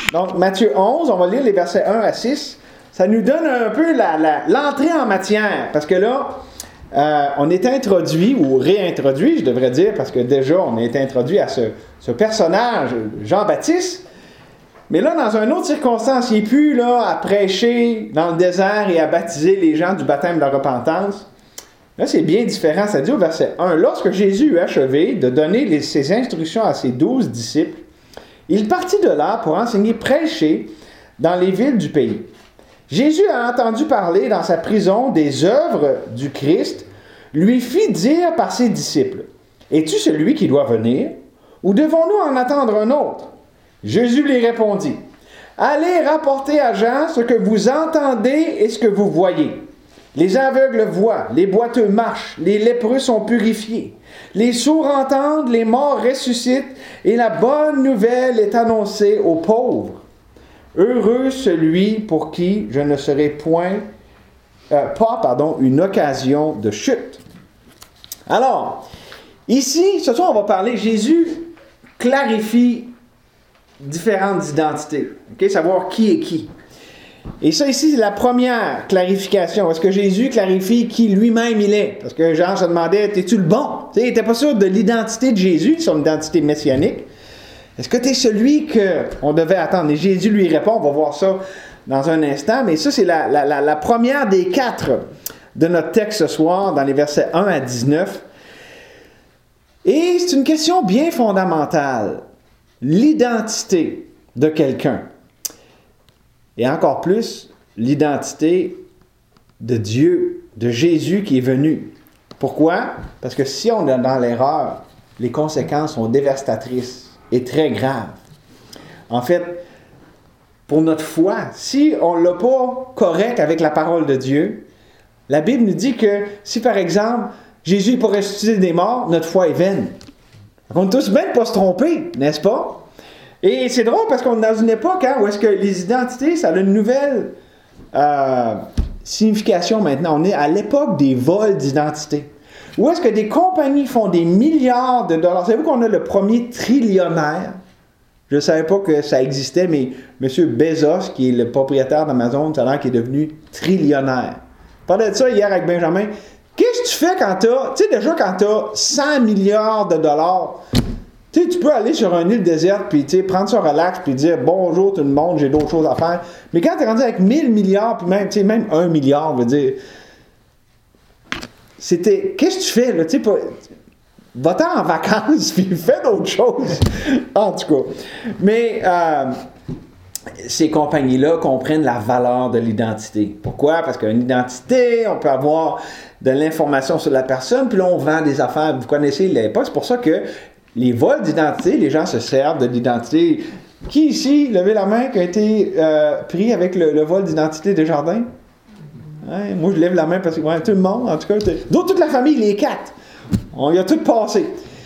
Donc, Matthieu 11, on va lire les versets 1 à 6. Ça nous donne un peu l'entrée en matière. Parce que là, on est introduit, ou réintroduit, je devrais dire, parce que déjà, on est introduit à ce personnage, Jean-Baptiste. Mais là, dans une autre circonstance, il n'est plus là à prêcher dans le désert et à baptiser les gens du baptême de la repentance. Là, c'est bien différent. Ça dit au verset 1, « Lorsque Jésus eut achevé de donner ses instructions à ses 12 disciples, il partit de là pour enseigner, prêcher dans les villes du pays. Jésus a entendu parler dans sa prison des œuvres du Christ, lui fit dire par ses disciples, « Es-tu celui qui doit venir, ou devons-nous en attendre un autre? » Jésus lui répondit, « Allez rapporter à Jean ce que vous entendez et ce que vous voyez. Les aveugles voient, les boiteux marchent, les lépreux sont purifiés, les sourds entendent, les morts ressuscitent, et la bonne nouvelle est annoncée aux pauvres. Heureux celui pour qui je ne serai pas une occasion de chute. » Alors, ici, ce soir, on va parler, Jésus clarifie différentes identités, savoir qui est qui. Et ça ici, c'est la première clarification. Est-ce que Jésus clarifie qui lui-même il est? Parce que Jean se demandait, es-tu le bon? Il n'était pas sûr de l'identité de Jésus, son identité messianique. Est-ce que tu es celui qu'on devait attendre? Et Jésus lui répond, on va voir ça dans un instant, mais ça c'est la première des 4 de notre texte ce soir, dans les versets 1 à 19. Et c'est une question bien fondamentale. L'identité de quelqu'un. Et encore plus, l'identité de Dieu, de Jésus qui est venu. Pourquoi? Parce que si on est dans l'erreur, les conséquences sont dévastatrices et très graves. En fait, pour notre foi, si on ne l'a pas correct avec la parole de Dieu, la Bible nous dit que si par exemple, Jésus est pour ressusciter des morts, notre foi est vaine. On est tous bien de ne pas se tromper, n'est-ce pas? Et c'est drôle parce qu'on est dans une époque où est-ce que les identités, ça a une nouvelle signification maintenant. On est à l'époque des vols d'identité. Où est-ce que des compagnies font des milliards de dollars? Savez-vous qu'on a le premier trillionnaire? Je ne savais pas que ça existait, mais M. Bezos, qui est le propriétaire d'Amazon, ça a l'air qu'il est devenu trillionnaire. Je parlais de ça hier avec Benjamin. Qu'est-ce que tu fais quand tu as, tu sais déjà quand tu as 100 milliards de dollars, tu sais, tu peux aller sur une île déserte, puis prendre ça relax, puis dire « Bonjour tout le monde, j'ai d'autres choses à faire. » Mais quand tu es rendu avec 1000 milliards, puis même 1 milliard, veut dire... C'était, qu'est-ce que tu fais, là? Tu sais, va-t'en en vacances, puis fais d'autres choses. En tout cas. Mais ces compagnies-là comprennent la valeur de l'identité. Pourquoi? Parce qu'une identité, on peut avoir de l'information sur la personne, puis là, on vend des affaires. Vous connaissez l'époque. C'est pour ça que les vols d'identité, les gens se servent de l'identité. Qui ici, levez la main, qui a été pris avec le vol d'identité des jardins? Hein? Moi, je lève la main parce que tout le monde, en tout cas, d'autres, toute la famille, les 4. On y a tout passé.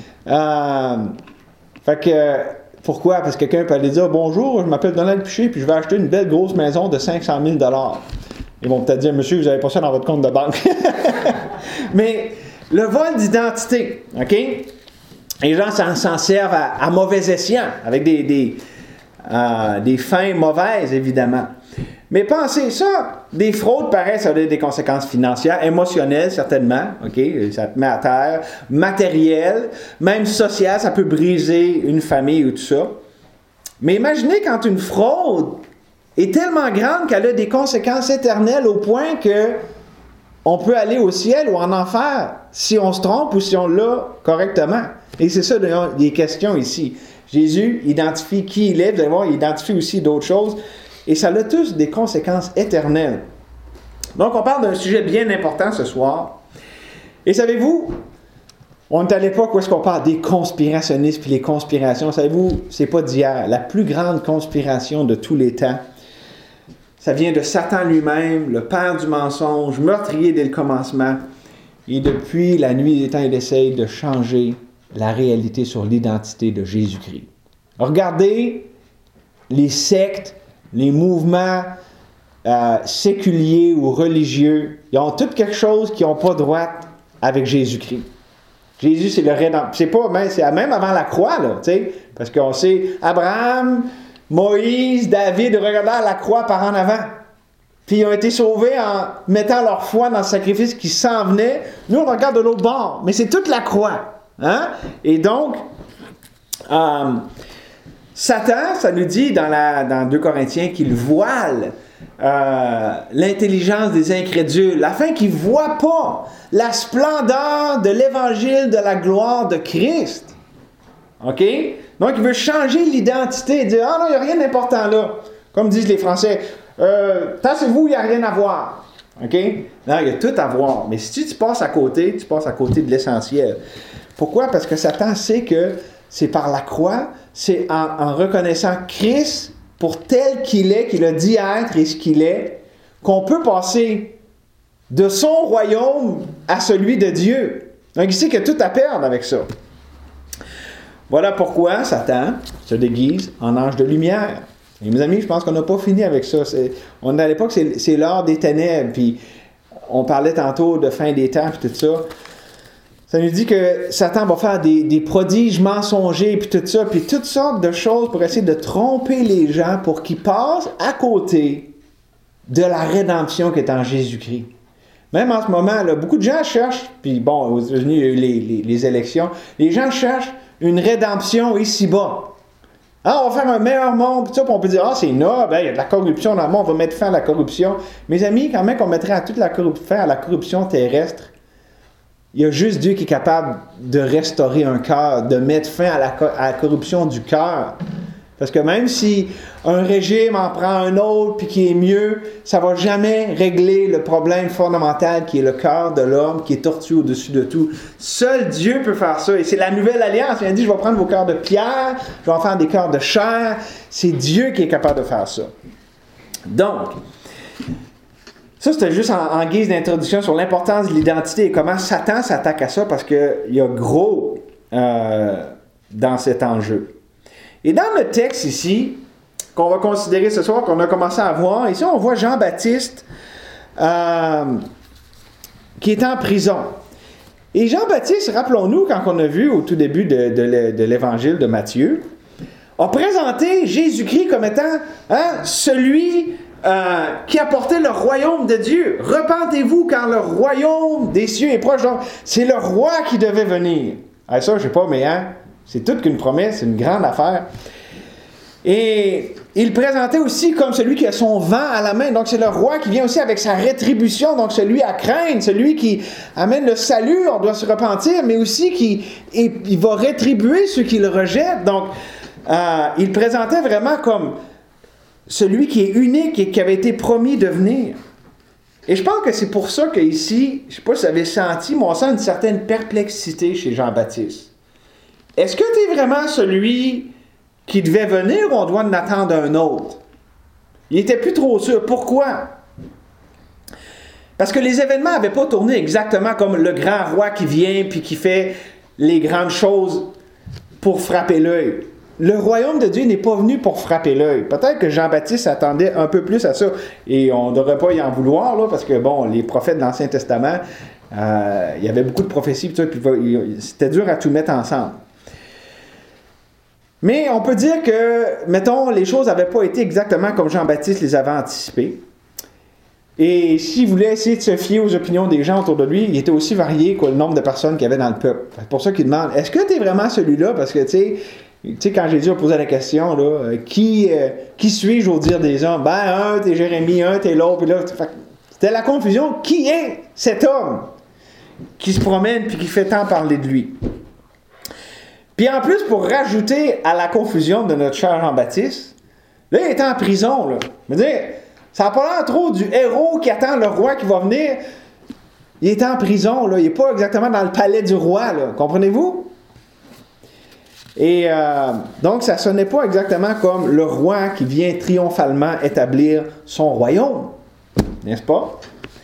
Fait que, pourquoi? Parce que quelqu'un peut aller dire « Bonjour, je m'appelle Donald Piché, puis je vais acheter une belle grosse maison de 500 000 $. Ils vont peut-être dire « Monsieur, vous n'avez pas ça dans votre compte de banque. » Mais le vol d'identité, OK? Les gens s'en servent à mauvais escient, avec des fins mauvaises, évidemment. Mais pensez ça, des fraudes, pareil, ça a des conséquences financières, émotionnelles, certainement, OK? Ça te met à terre, matérielles, même sociales, ça peut briser une famille ou tout ça. Mais imaginez quand une fraude est tellement grande qu'elle a des conséquences éternelles au point que on peut aller au ciel ou en enfer si on se trompe ou si on l'a correctement. Et c'est ça, il est question ici. Jésus identifie qui il est, vous allez voir, il identifie aussi d'autres choses. Et ça a tous des conséquences éternelles. Donc, on parle d'un sujet bien important ce soir. Et savez-vous, on est à l'époque où est-ce qu'on parle des conspirationnistes puis les conspirations. Savez-vous, c'est pas d'hier. La plus grande conspiration de tous les temps, ça vient de Satan lui-même, le père du mensonge, meurtrier dès le commencement. Et depuis la nuit des temps, il essaye de changer la réalité sur l'identité de Jésus-Christ. Regardez les sectes, les mouvements séculiers ou religieux, ils ont tout quelque chose qui n'ont pas droit avec Jésus-Christ. Jésus, c'est le rédempteur. C'est même avant la croix, là, tu sais, parce qu'on sait, Abraham, Moïse, David regardaient la croix par en avant. Puis ils ont été sauvés en mettant leur foi dans le sacrifice qui s'en venait. Nous, on regarde de l'autre bord, mais c'est toute la croix. Hein? Et donc, Satan, ça nous dit dans 2 Corinthiens qu'il voile l'intelligence des incrédules, afin qu'ils ne voient pas la splendeur de l'évangile de la gloire de Christ. OK? Donc, il veut changer l'identité et dire « Ah non, il n'y a rien d'important là. » Comme disent les Français, tassez-vous, il n'y a rien à voir. OK? Non, il y a tout à voir. Mais si tu passes à côté de l'essentiel. Pourquoi? Parce que Satan sait que c'est par la croix, c'est en reconnaissant Christ pour tel qu'il est, qu'il a dit être et ce qu'il est, qu'on peut passer de son royaume à celui de Dieu. Donc, il sait qu'il y a tout à perdre avec ça. Voilà pourquoi Satan se déguise en ange de lumière. Et mes amis, je pense qu'on n'a pas fini avec ça. On est à l'époque, c'est l'heure des ténèbres, puis on parlait tantôt de fin des temps, puis tout ça. Ça nous dit que Satan va faire des prodiges mensongers, puis tout ça, puis toutes sortes de choses pour essayer de tromper les gens pour qu'ils passent à côté de la rédemption qui est en Jésus-Christ. Même en ce moment, là, beaucoup de gens cherchent, puis bon, aux États-Unis, il y a eu les élections, les gens cherchent une rédemption ici-bas. Ah, on va faire un meilleur monde, puis on peut dire, ah, c'est noble, il y a de la corruption dans le monde, on va mettre fin à la corruption. Mes amis, quand même qu'on mettrait fin à la corruption terrestre, il y a juste Dieu qui est capable de restaurer un cœur, de mettre fin à la corruption du cœur. Parce que même si un régime en prend un autre puis qui est mieux, ça ne va jamais régler le problème fondamental qui est le cœur de l'homme qui est tortueux au-dessus de tout. Seul Dieu peut faire ça. Et c'est la nouvelle alliance. Il a dit, je vais prendre vos cœurs de pierre, je vais en faire des cœurs de chair. C'est Dieu qui est capable de faire ça. Donc, ça c'était juste en guise d'introduction sur l'importance de l'identité et comment Satan s'attaque à ça parce qu'il y a gros dans cet enjeu. Et dans le texte ici, qu'on va considérer ce soir, qu'on a commencé à voir, ici on voit Jean-Baptiste qui est en prison. Et Jean-Baptiste, rappelons-nous, quand on a vu au tout début de l'évangile de Matthieu, a présenté Jésus-Christ comme étant celui qui apportait le royaume de Dieu. Repentez-vous car le royaume des cieux est proche. Donc, c'est le roi qui devait venir. Ah, ça, je ne sais pas, mais c'est toute qu'une promesse, c'est une grande affaire. Et il présentait aussi comme celui qui a son vent à la main. Donc, c'est le roi qui vient aussi avec sa rétribution. Donc, celui à craindre, celui qui amène le salut, on doit se repentir, mais aussi il va rétribuer ceux qui le rejettent. Donc, il présentait vraiment comme celui qui est unique et qui avait été promis de venir. Et je pense que c'est pour ça qu'ici, je ne sais pas si vous avez senti, mais on sent une certaine perplexité chez Jean-Baptiste. Est-ce que tu es vraiment celui qui devait venir ou on doit en attendre un autre? Il n'était plus trop sûr. Pourquoi? Parce que les événements n'avaient pas tourné exactement comme le grand roi qui vient puis qui fait les grandes choses pour frapper l'œil. Le royaume de Dieu n'est pas venu pour frapper l'œil. Peut-être que Jean-Baptiste s'attendait un peu plus à ça. Et on ne devrait pas y en vouloir, là, parce que, bon, les prophètes de l'Ancien Testament, il y avait beaucoup de prophéties, puis c'était dur à tout mettre ensemble. Mais on peut dire que, mettons, les choses n'avaient pas été exactement comme Jean-Baptiste les avait anticipées. Et s'il voulait essayer de se fier aux opinions des gens autour de lui, il était aussi varié que le nombre de personnes qu'il y avait dans le peuple. C'est pour ça qu'il demande, est-ce que tu es vraiment celui-là? Parce que, tu sais, quand Jésus a posé la question, là, qui suis-je au dire des hommes? Ben, un, t'es Jérémie, un, t'es l'autre, puis là, c'était la confusion. Qui est cet homme qui se promène puis qui fait tant parler de lui? Puis en plus, pour rajouter à la confusion de notre cher Jean-Baptiste, là, il est en prison, là. Je veux dire, ça n'a pas l'air trop du héros qui attend le roi qui va venir. Il est en prison, là. Il n'est pas exactement dans le palais du roi, là. Comprenez-vous? Et donc, ça ne sonnait pas exactement comme le roi qui vient triomphalement établir son royaume. N'est-ce pas?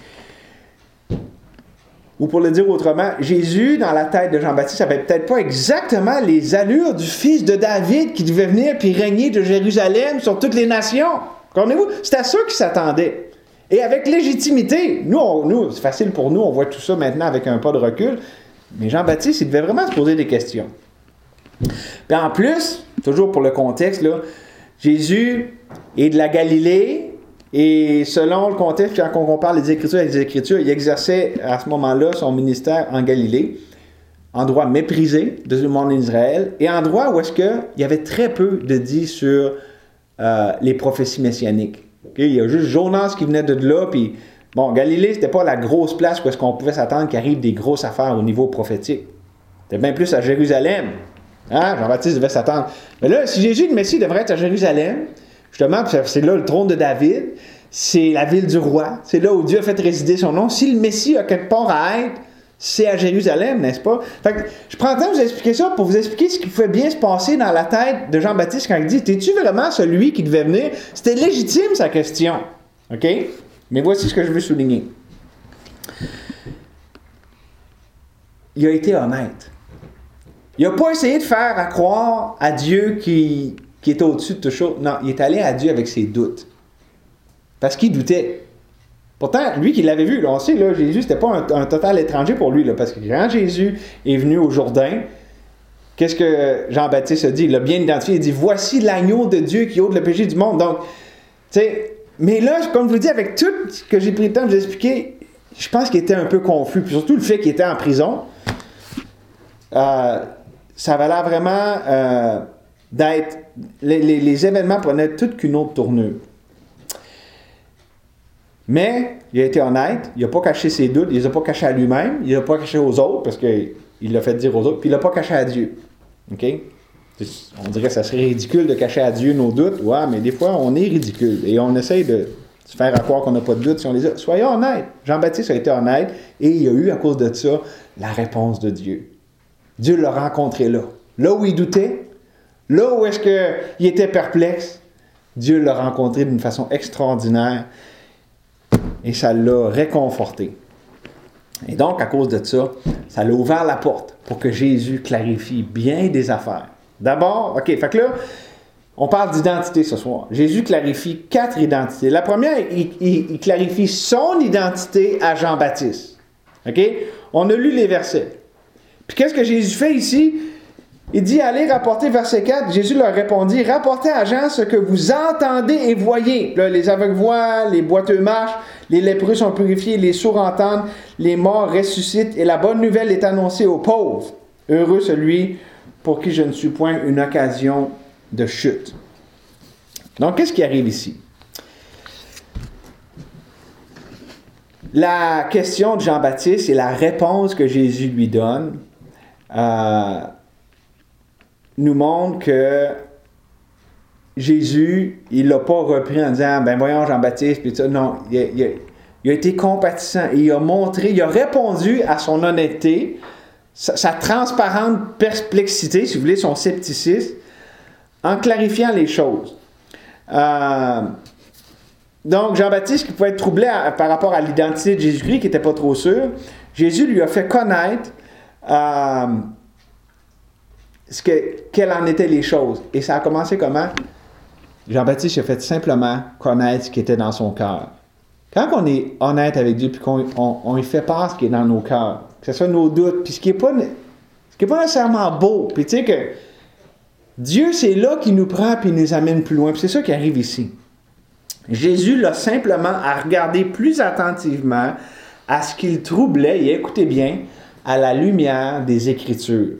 Ou pour le dire autrement, Jésus, dans la tête de Jean-Baptiste, n'avait peut-être pas exactement les allures du fils de David qui devait venir puis régner de Jérusalem sur toutes les nations. Comprenez-vous? C'est à ça qu'il s'attendait. Et avec légitimité. Nous, c'est facile pour nous, on voit tout ça maintenant avec un pas de recul. Mais Jean-Baptiste, il devait vraiment se poser des questions. Puis en plus, toujours pour le contexte, là, Jésus est de la Galilée, et selon le contexte, quand on compare les Écritures avec les Écritures, il exerçait à ce moment-là son ministère en Galilée, endroit méprisé de tout le monde d'Israël, et endroit où est-ce qu'il y avait très peu de dit sur les prophéties messianiques. Okay? Il y a juste Jonas qui venait de là, puis bon, Galilée, c'était pas la grosse place où est-ce qu'on pouvait s'attendre qu'il arrive des grosses affaires au niveau prophétique. C'était bien plus à Jérusalem. Hein? Jean-Baptiste devait s'attendre. Mais là, si Jésus, le Messie, devrait être à Jérusalem, justement, c'est là le trône de David, c'est la ville du roi, c'est là où Dieu a fait résider son nom. Si le Messie a quelque part à être, c'est à Jérusalem, n'est-ce pas? Fait que je prends le temps de vous expliquer ça pour vous expliquer ce qui pouvait bien se passer dans la tête de Jean-Baptiste quand il dit « T'es-tu vraiment celui qui devait venir? » C'était légitime, sa question. OK? Mais voici ce que je veux souligner. Il a été honnête. Il n'a pas essayé de faire à croire à Dieu qui était au-dessus de tout chose. Non, il est allé à Dieu avec ses doutes. Parce qu'il doutait. Pourtant, lui qui l'avait vu, là, on sait, là, Jésus, c'était pas un total étranger pour lui, là, parce que quand Jésus est venu au Jourdain, qu'est-ce que Jean-Baptiste a dit? Il l'a bien identifié, il dit « Voici l'agneau de Dieu qui ôte le péché du monde. » Donc, tu sais, mais là, comme je vous dis, avec tout ce que j'ai pris le temps de vous expliquer, je pense qu'il était un peu confus, puis surtout le fait qu'il était en prison, ça avait l'air vraiment d'être... Les événements prenaient toute qu'une autre tournure. Mais il a été honnête, il n'a pas caché ses doutes, il ne les a pas cachés à lui-même, il ne les a pas cachés aux autres, parce qu'il l'a fait dire aux autres, puis il ne l'a pas caché à Dieu. OK? On dirait que ça serait ridicule de cacher à Dieu nos doutes. Ouais, mais des fois, on est ridicule. Et on essaye de se faire à croire qu'on n'a pas de doutes si on les a. Soyons honnêtes. Jean-Baptiste a été honnête et il a eu, à cause de ça, la réponse de Dieu. Dieu l'a rencontré là. Là où il doutait, là où est-ce qu'il était perplexe, Dieu l'a rencontré d'une façon extraordinaire. Et ça l'a réconforté. Et donc, à cause de ça, ça l'a ouvert la porte pour que Jésus clarifie bien des affaires. D'abord, OK, fait que là, on parle d'identité ce soir. Jésus clarifie 4 identités. La première, il clarifie son identité à Jean-Baptiste. OK? On a lu les versets. Puis qu'est-ce que Jésus fait ici? Il dit, allez rapporter, verset 4, Jésus leur répondit, rapportez à Jean ce que vous entendez et voyez. Là, les aveugles voient, les boiteux marchent, les lépreux sont purifiés, les sourds entendent, les morts ressuscitent, et la bonne nouvelle est annoncée aux pauvres. Heureux celui pour qui je ne suis point une occasion de chute. Donc, qu'est-ce qui arrive ici? La question de Jean-Baptiste et la réponse que Jésus lui donne nous montre que Jésus, il ne l'a pas repris en disant « Ben voyons Jean-Baptiste », puis ça. Non, il a été compatissant et il a montré, il a répondu à son honnêteté, sa transparente perplexité, si vous voulez, son scepticisme, en clarifiant les choses. Donc, Jean-Baptiste, qui pouvait être troublé par rapport à l'identité de Jésus-Christ, qui n'était pas trop sûr, Jésus lui a fait connaître quelles en étaient les choses. Et ça a commencé comment? Jean-Baptiste a fait simplement connaître ce qui était dans son cœur. Quand on est honnête avec Dieu, puis qu'on lui fait part ce qui est dans nos cœurs, que ce soit nos doutes, puis ce qui n'est pas nécessairement beau, puis tu sais que Dieu, c'est là qu'il nous prend puis il nous amène plus loin. Puis c'est ça qui arrive ici. Jésus l'a simplement à regarder plus attentivement à ce qu'il troublait, et écoutez bien, à la lumière des Écritures.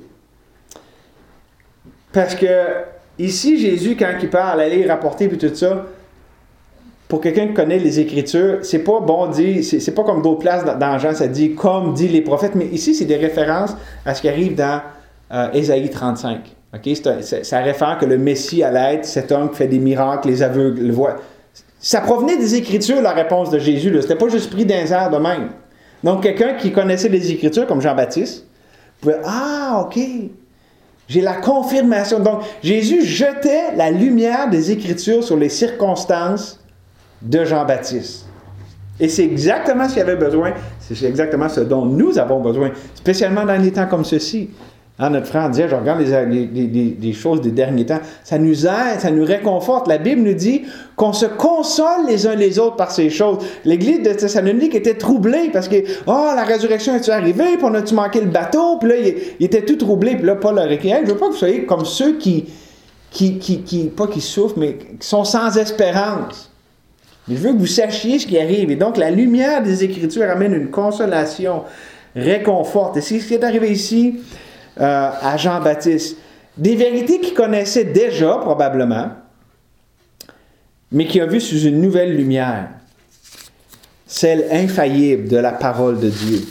Parce que ici, Jésus, quand il parle, aller rapporter puis tout ça, pour quelqu'un qui connaît les Écritures, c'est pas bon dit, c'est pas comme d'autres places dans Jean, ça dit comme dit les prophètes, mais ici, c'est des références à ce qui arrive dans Ésaïe 35. Okay? Ça réfère que le Messie allait être cet homme qui fait des miracles, les aveugles le voient. Ça provenait des Écritures, la réponse de Jésus. C'était pas juste pris d'un air de même. Donc, quelqu'un qui connaissait les Écritures, comme Jean-Baptiste, pouvait « Ah, OK, j'ai la confirmation. » Donc, Jésus jetait la lumière des Écritures sur les circonstances de Jean-Baptiste. Et c'est exactement ce qu'il avait besoin. C'est exactement ce dont nous avons besoin, spécialement dans des temps comme ceci. Notre frère disait, je regarde les choses des derniers temps, ça nous aide, ça nous réconforte. La Bible nous dit qu'on se console les uns les autres par ces choses. L'Église de Thessalonique était troublée parce que, la résurrection est-tu arrivée, puis on a-tu manqué le bateau, puis là, il était tout troublé, puis là, Paul leur écrit, je veux pas que vous soyez comme ceux qui pas qui souffrent, mais qui sont sans espérance. Mais je veux que vous sachiez ce qui arrive. Et donc, la lumière des Écritures amène une consolation, réconforte. Et c'est ce qui est arrivé ici à Jean-Baptiste. Des vérités qu'il connaissait déjà, probablement, mais qu'il a vues sous une nouvelle lumière. Celle infaillible de la parole de Dieu.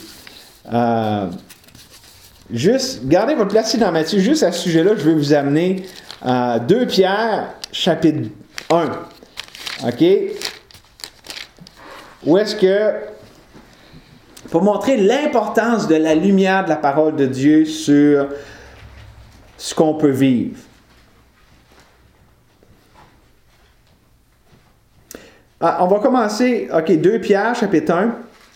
Juste, gardez votre place ici dans Matthieu. Juste à ce sujet-là, je vais vous amener à 2 Pierre, chapitre 1. OK? Où est-ce que... Pour montrer l'importance de la lumière de la parole de Dieu sur ce qu'on peut vivre. On va commencer, 2 Pierre, chapitre 1.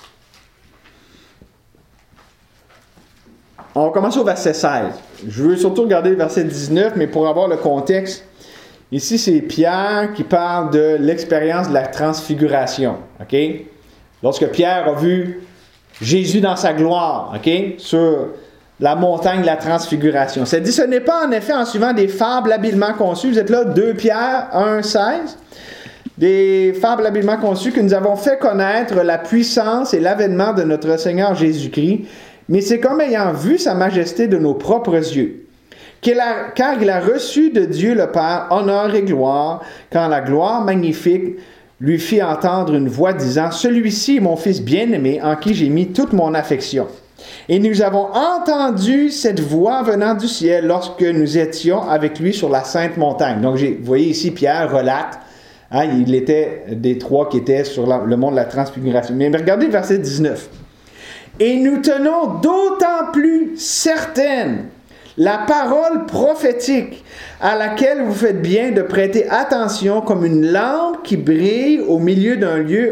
On va commencer au verset 16. Je veux surtout regarder le verset 19, mais pour avoir le contexte, ici c'est Pierre qui parle de l'expérience de la transfiguration. OK? Lorsque Pierre a vu Jésus dans sa gloire, OK? Sur la montagne de la transfiguration. Ça dit, ce n'est pas en effet en suivant des fables habilement conçues. Vous êtes là, 2 Pierre 1, 16. Des fables habilement conçues que nous avons fait connaître la puissance et l'avènement de notre Seigneur Jésus-Christ, mais c'est comme ayant vu sa majesté de nos propres yeux. Car il a reçu de Dieu le Père honneur et gloire, quand la gloire magnifique lui fit entendre une voix disant « Celui-ci est mon Fils bien-aimé, en qui j'ai mis toute mon affection. » Et nous avons entendu cette voix venant du ciel lorsque nous étions avec lui sur la sainte montagne. Donc, vous voyez ici, Pierre relate, il était des 3 qui étaient sur le mont de la transfiguration. Mais regardez le verset 19. « Et nous tenons d'autant plus certaine la parole prophétique à laquelle vous faites bien de prêter attention comme une lampe qui brille au milieu d'un lieu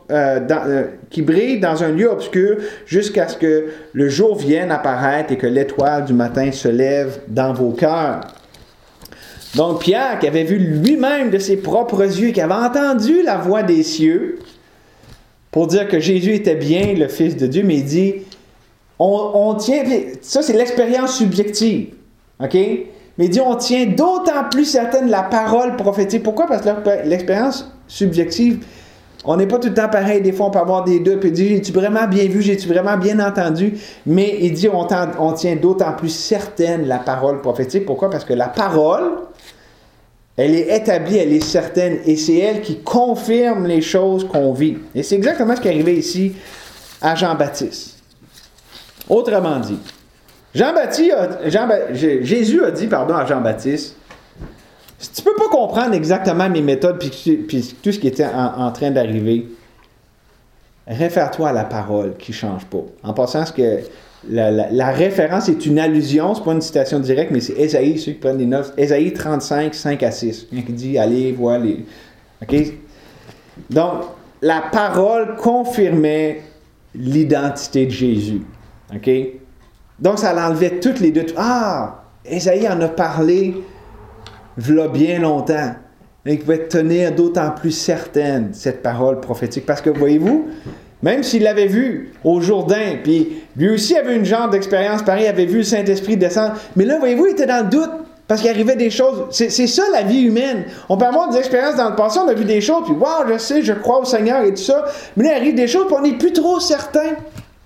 qui brille dans un lieu obscur jusqu'à ce que le jour vienne apparaître et que l'étoile du matin se lève dans vos cœurs. » Donc Pierre, qui avait vu lui-même de ses propres yeux, qui avait entendu la voix des cieux, pour dire que Jésus était bien le Fils de Dieu, mais il dit, on tient, ça c'est l'expérience subjective, OK? Mais il dit, on tient d'autant plus certaine la parole prophétique. Pourquoi? Parce que l'expérience subjective, on n'est pas tout le temps pareil. Des fois, on peut avoir des doutes, puis dire, j'ai-tu vraiment bien vu, j'ai-tu vraiment bien entendu? Mais il dit, on tient d'autant plus certaine la parole prophétique. Pourquoi? Parce que la parole, elle est établie, elle est certaine, et c'est elle qui confirme les choses qu'on vit. Et c'est exactement ce qui est arrivé ici à Jean-Baptiste. Autrement dit, Jésus a dit à Jean-Baptiste, si tu ne peux pas comprendre exactement mes méthodes puis tout ce qui était en train d'arriver, réfère-toi à la parole qui ne change pas. En passant, ce que la référence est une allusion, ce n'est pas une citation directe, mais c'est Ésaïe, ceux qui prennent des notes, Ésaïe 35, 5 à 6. Il y a qui dit, allez, voir les... OK? Donc, la parole confirmait l'identité de Jésus. OK? Donc, ça l'enlevait toutes les doutes. Ésaïe en a parlé v'là bien longtemps. Il pouvait tenir d'autant plus certaine cette parole prophétique. Parce que, voyez-vous, même s'il l'avait vu au Jourdain, puis lui aussi avait une genre d'expérience pareille, il avait vu le Saint-Esprit descendre, mais là, voyez-vous, il était dans le doute, parce qu'il arrivait des choses. C'est ça la vie humaine. On peut avoir des expériences dans le passé, on a vu des choses, puis wow, je sais, je crois au Seigneur et tout ça, mais là, il arrive des choses, puis on n'est plus trop certain.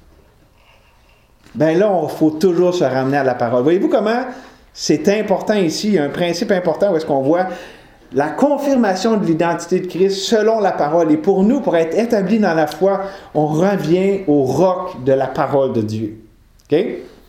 Ben là, il faut toujours se ramener à la parole. Voyez-vous comment c'est important ici, il y a un principe important où est-ce qu'on voit la confirmation de l'identité de Christ selon la parole. Et pour nous, pour être établis dans la foi, on revient au roc de la parole de Dieu. OK?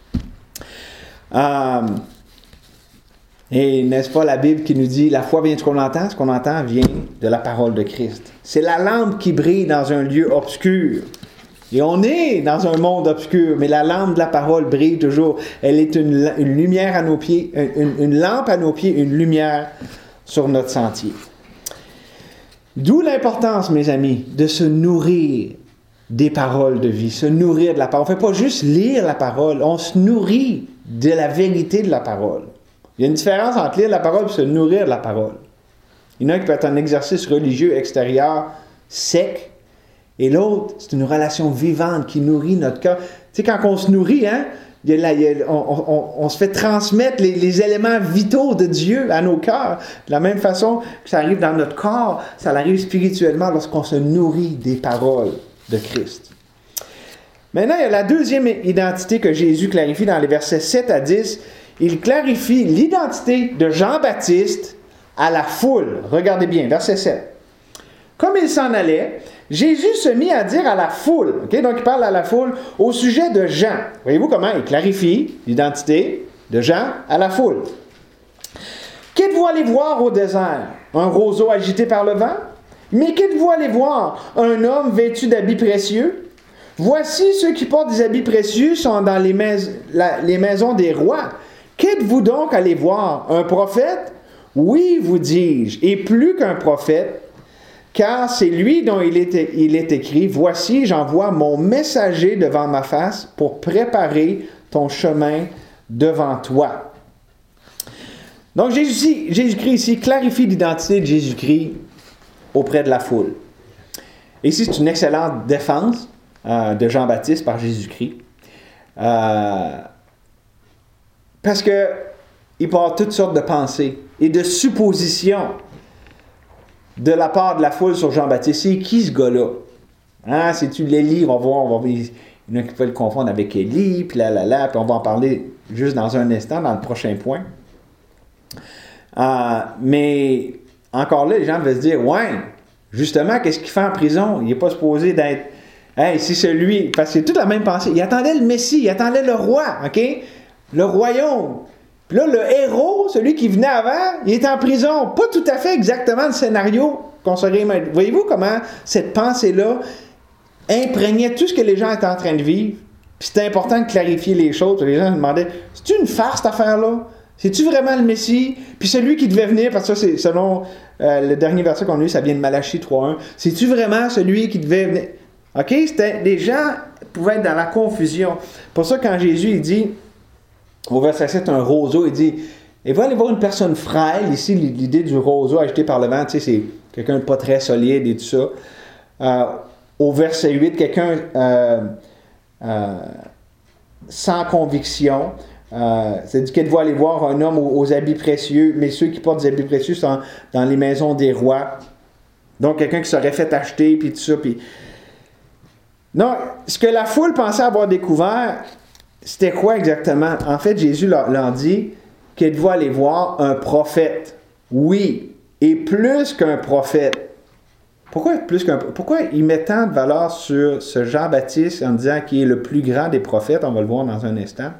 Et n'est-ce pas la Bible qui nous dit, la foi vient de ce qu'on entend vient de la parole de Christ. C'est la lampe qui brille dans un lieu obscur. Et on est dans un monde obscur, mais la lampe de la parole brille toujours. Elle est une lumière à nos pieds, une lampe à nos pieds, une lumière sur notre sentier. D'où l'importance, mes amis, de se nourrir des paroles de vie, se nourrir de la parole. On ne fait pas juste lire la parole, on se nourrit de la vérité de la parole. Il y a une différence entre lire la parole et se nourrir de la parole. Il y en a un qui peut être un exercice religieux extérieur sec, et l'autre, c'est une relation vivante qui nourrit notre cœur. Tu sais, quand on se nourrit, on se fait transmettre les éléments vitaux de Dieu à nos cœurs. De la même façon que ça arrive dans notre corps, ça arrive spirituellement lorsqu'on se nourrit des paroles de Christ. Maintenant, il y a la deuxième identité que Jésus clarifie dans les versets 7 à 10. Il clarifie l'identité de Jean-Baptiste à la foule. Regardez bien, verset 7. Comme il s'en allait, Jésus se mit à dire à la foule, okay? Donc il parle à la foule au sujet de Jean. Voyez-vous comment il clarifie l'identité de Jean à la foule. Qu'êtes-vous allé voir au désert? Un roseau agité par le vent? Mais qu'êtes-vous allé voir? Un homme vêtu d'habits précieux? Voici ceux qui portent des habits précieux sont dans les maisons des rois. Qu'êtes-vous donc allé voir? Un prophète? Oui, vous dis-je, et plus qu'un prophète, car c'est lui dont il est écrit, « Voici, j'envoie mon messager devant ma face pour préparer ton chemin devant toi. » Donc Jésus-Christ ici clarifie l'identité de Jésus-Christ auprès de la foule. Et ici, c'est une excellente défense de Jean-Baptiste par Jésus-Christ. Parce qu'il peut y avoir toutes sortes de pensées et de suppositions de la part de la foule sur Jean-Baptiste. C'est qui ce gars-là? Hein, si tu l'Élie, on va voir, il y en a qui peuvent le confondre avec Élie, puis puis on va en parler juste dans un instant, dans le prochain point. Mais encore là, les gens vont se dire, ouais, justement, qu'est-ce qu'il fait en prison? Il n'est pas supposé d'être, hey, c'est celui, parce que c'est toute la même pensée. Il attendait le Messie, il attendait le roi, OK? Le royaume. Puis là, le héros, celui qui venait avant, il est en prison. Pas tout à fait exactement le scénario qu'on serait imaginé. Voyez-vous comment cette pensée-là imprégnait tout ce que les gens étaient en train de vivre? Puis c'était important de clarifier les choses. Les gens se demandaient, c'est-tu une farce, cette affaire-là? C'est-tu vraiment le Messie? Puis celui qui devait venir, parce que ça, c'est selon le dernier verset qu'on a eu, ça vient de Malachie 3.1. C'est-tu vraiment celui qui devait venir? OK? Les gens pouvaient être dans la confusion. Pour ça, quand Jésus, il dit, au verset 7, un roseau, il dit, il va aller voir une personne frêle. Ici, l'idée du roseau agité par le vent, tu sais, c'est quelqu'un de pas très solide et tout ça. Au verset 8, quelqu'un sans conviction. C'est-à-dire qu'elle va aller voir un homme aux habits précieux, mais ceux qui portent des habits précieux sont dans les maisons des rois. Donc, quelqu'un qui serait fait acheter, puis tout ça. Puis... Non, ce que la foule pensait avoir découvert, c'était quoi exactement? En fait, Jésus leur dit qu'elle va aller voir un prophète. Oui, et plus qu'un prophète. Pourquoi il met tant de valeur sur ce Jean-Baptiste en disant qu'il est le plus grand des prophètes? On va le voir dans un instant.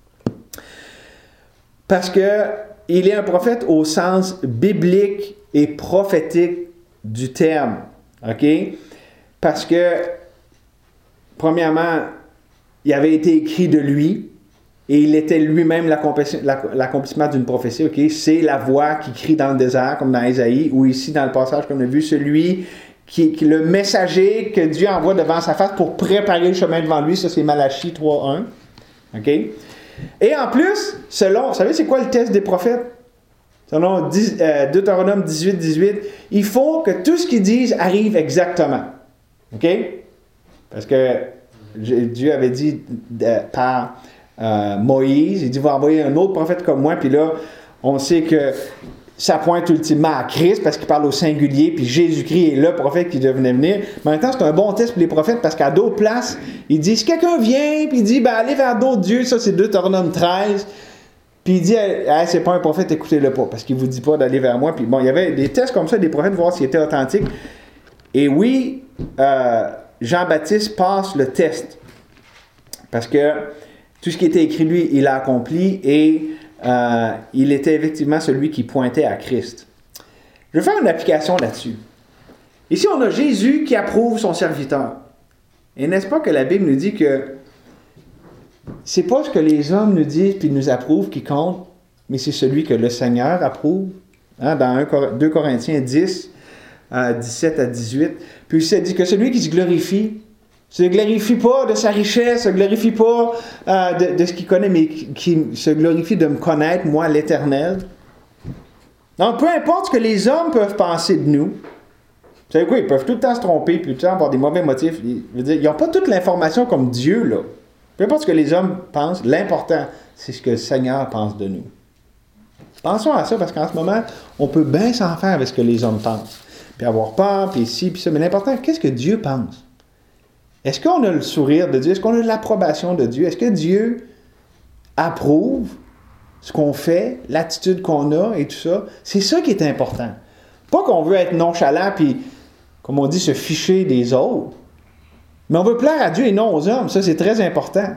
Parce qu'il est un prophète au sens biblique et prophétique du terme. OK? Parce que, premièrement, il avait été écrit de lui et il était lui-même l'accomplissement d'une prophétie. OK? C'est la voix qui crie dans le désert, comme dans Ésaïe, ou ici dans le passage qu'on a vu, celui qui le messager que Dieu envoie devant sa face pour préparer le chemin devant lui. Ça, c'est Malachie 3.1. OK? Et en plus, vous savez c'est quoi le test des prophètes? Selon Deutéronome 18, il faut que tout ce qu'ils disent arrive exactement. OK? Parce que Dieu avait dit par Moïse, il dit, va envoyer un autre prophète comme moi, puis là, on sait que ça pointe ultimement à Christ, parce qu'il parle au singulier, puis Jésus-Christ est le prophète qui devenait venir. Mais en même temps, c'est un bon test pour les prophètes, parce qu'à d'autres places, il dit, si quelqu'un vient, puis il dit, allez vers d'autres dieux, ça c'est Deutéronome 13, puis il dit, c'est pas un prophète, écoutez-le pas, parce qu'il vous dit pas d'aller vers moi. Puis bon, il y avait des tests comme ça, des prophètes, voir s'ils étaient authentiques. Et oui, Jean-Baptiste passe le test, parce que tout ce qui était écrit, lui, il a accompli, et il était effectivement celui qui pointait à Christ. Je vais faire une application là-dessus. Ici, on a Jésus qui approuve son serviteur. Et n'est-ce pas que la Bible nous dit que c'est pas ce que les hommes nous disent puis nous approuvent qui compte, mais c'est celui que le Seigneur approuve. Hein, dans 2 Corinthiens 10, 17 à 18. Puis il s'est dit que celui qui se glorifie, ne se glorifie pas de sa richesse, ne se glorifie pas de ce qu'il connaît, mais qui se glorifie de me connaître, moi, l'Éternel. Donc, peu importe ce que les hommes peuvent penser de nous, vous savez quoi, ils peuvent tout le temps se tromper, puis tout le temps avoir des mauvais motifs. Ils n'ont pas toute l'information comme Dieu, là. Peu importe ce que les hommes pensent, l'important, c'est ce que le Seigneur pense de nous. Pensons à ça, parce qu'en ce moment, on peut bien s'en faire avec ce que les hommes pensent. Puis avoir peur, puis ci, puis ça. Mais l'important, qu'est-ce que Dieu pense? Est-ce qu'on a le sourire de Dieu? Est-ce qu'on a l'approbation de Dieu? Est-ce que Dieu approuve ce qu'on fait, l'attitude qu'on a et tout ça? C'est ça qui est important. Pas qu'on veut être nonchalant, puis, comme on dit, se ficher des autres. Mais on veut plaire à Dieu et non aux hommes. Ça, c'est très important.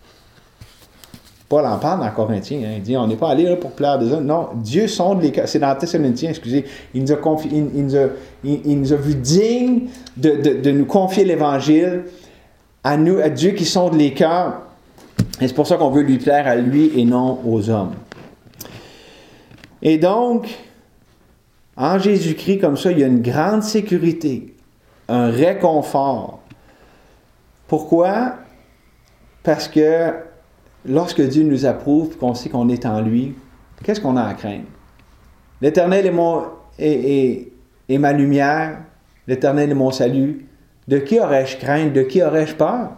Paul en parle dans Corinthiens. Il dit, on n'est pas allé là pour plaire des hommes. Non, Dieu sonde les cœurs. C'est dans Thessaloniciens, excusez. Il nous a vu dignes de nous confier l'Évangile à nous, à Dieu qui sonde les cœurs. Et c'est pour ça qu'on veut lui plaire à lui et non aux hommes. Et donc, en Jésus-Christ, comme ça, il y a une grande sécurité, un réconfort. Pourquoi? Parce que lorsque Dieu nous approuve, qu'on sait qu'on est en lui, qu'est-ce qu'on a à craindre? L'Éternel est ma lumière, l'Éternel est mon salut. De qui aurais-je crainte? De qui aurais-je peur?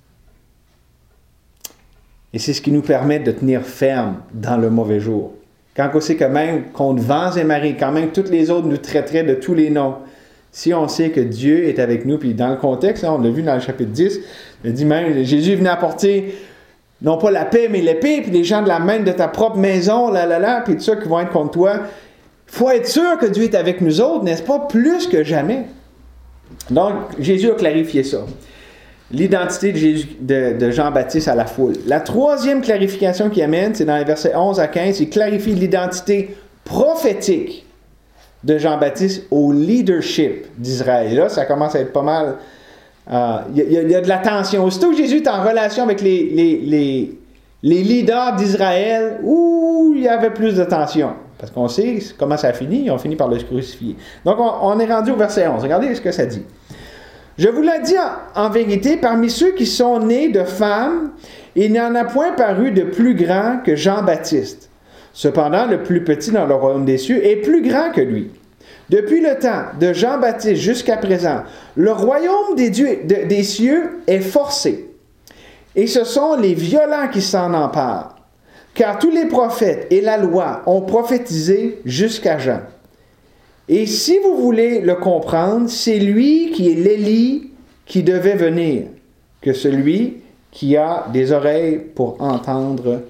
Et c'est ce qui nous permet de tenir ferme dans le mauvais jour. Quand on sait que même contre vents et marées, quand même toutes les autres nous traiteraient de tous les noms, si on sait que Dieu est avec nous, puis dans le contexte, on l'a vu dans le chapitre 10, il dit même, Jésus est venu apporter non pas la paix, mais l'épée, puis les gens de la main de ta propre maison, puis tout ça qui vont être contre toi. Il faut être sûr que Dieu est avec nous autres, n'est-ce pas, plus que jamais. Donc, Jésus a clarifié ça. L'identité de Jean-Baptiste à la foule. La troisième clarification qu'il amène, c'est dans les versets 11 à 15, il clarifie l'identité prophétique de Jean-Baptiste au leadership d'Israël. Et là, ça commence à être pas mal... Il y a de la tension. Aussitôt que Jésus est en relation avec les leaders d'Israël, il y avait plus de tension. Parce qu'on sait comment ça a fini, ils ont fini par le crucifier. Donc, on est rendu au verset 11. Regardez ce que ça dit. « Je vous l'ai dit en vérité, parmi ceux qui sont nés de femmes, il n'y en a point paru de plus grand que Jean-Baptiste. Cependant, le plus petit dans le royaume des cieux est plus grand que lui. Depuis le temps de Jean-Baptiste jusqu'à présent, le royaume des cieux est forcé. Et ce sont les violents qui s'en emparent. Car tous les prophètes et la loi ont prophétisé jusqu'à Jean. Et si vous voulez le comprendre, c'est lui qui est l'Élie qui devait venir, que celui qui a des oreilles pour entendre.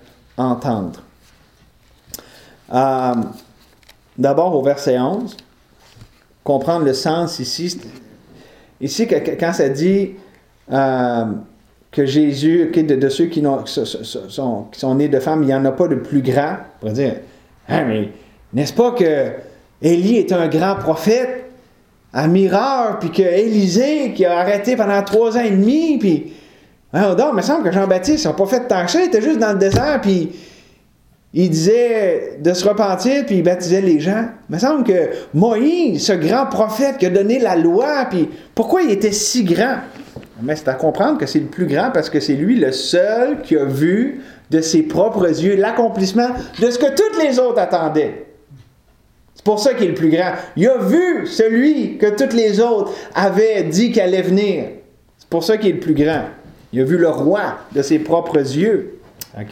D'abord au verset 11, comprendre le sens ici. Ici, quand ça dit que Jésus, de ceux qui sont nés de femmes, il n'y en a pas de plus grand, on va dire, mais n'est-ce pas que Élie est un grand prophète, un mireur, puis que Élisée, qui a arrêté pendant 3 ans et demi, puis il me semble que Jean-Baptiste n'a pas fait tant que ça, il était juste dans le désert, puis il disait de se repentir, puis il baptisait les gens. Il me semble que Moïse, ce grand prophète qui a donné la loi, puis pourquoi il était si grand? Mais c'est à comprendre que c'est le plus grand parce que c'est lui le seul qui a vu de ses propres yeux l'accomplissement de ce que toutes les autres attendaient. C'est pour ça qu'il est le plus grand. Il a vu celui que toutes les autres avaient dit qu'il allait venir. C'est pour ça qu'il est le plus grand. Il a vu le roi de ses propres yeux. OK?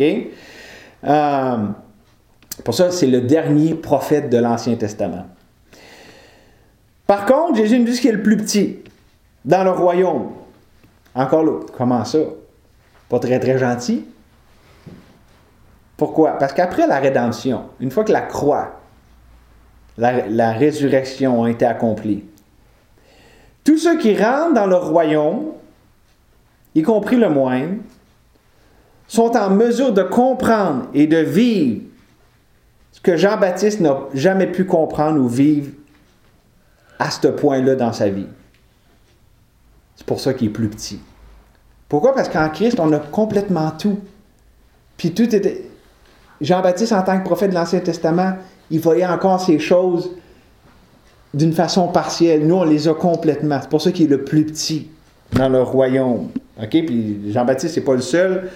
Pour ça, c'est le dernier prophète de l'Ancien Testament. Par contre, Jésus nous dit qu'il est le plus petit dans le royaume. Encore là, comment ça? Pas très, très gentil. Pourquoi? Parce qu'après la rédemption, une fois que la croix, la résurrection ont été accomplie, tous ceux qui rentrent dans le royaume, y compris le moine, sont en mesure de comprendre et de vivre ce que Jean-Baptiste n'a jamais pu comprendre ou vivre à ce point-là dans sa vie. C'est pour ça qu'il est plus petit. Pourquoi? Parce qu'en Christ, on a complètement tout. Puis tout était... Jean-Baptiste, en tant que prophète de l'Ancien Testament, il voyait encore ces choses d'une façon partielle. Nous, on les a complètement. C'est pour ça qu'il est le plus petit dans le royaume. OK? Puis Jean-Baptiste, c'est pas le seul.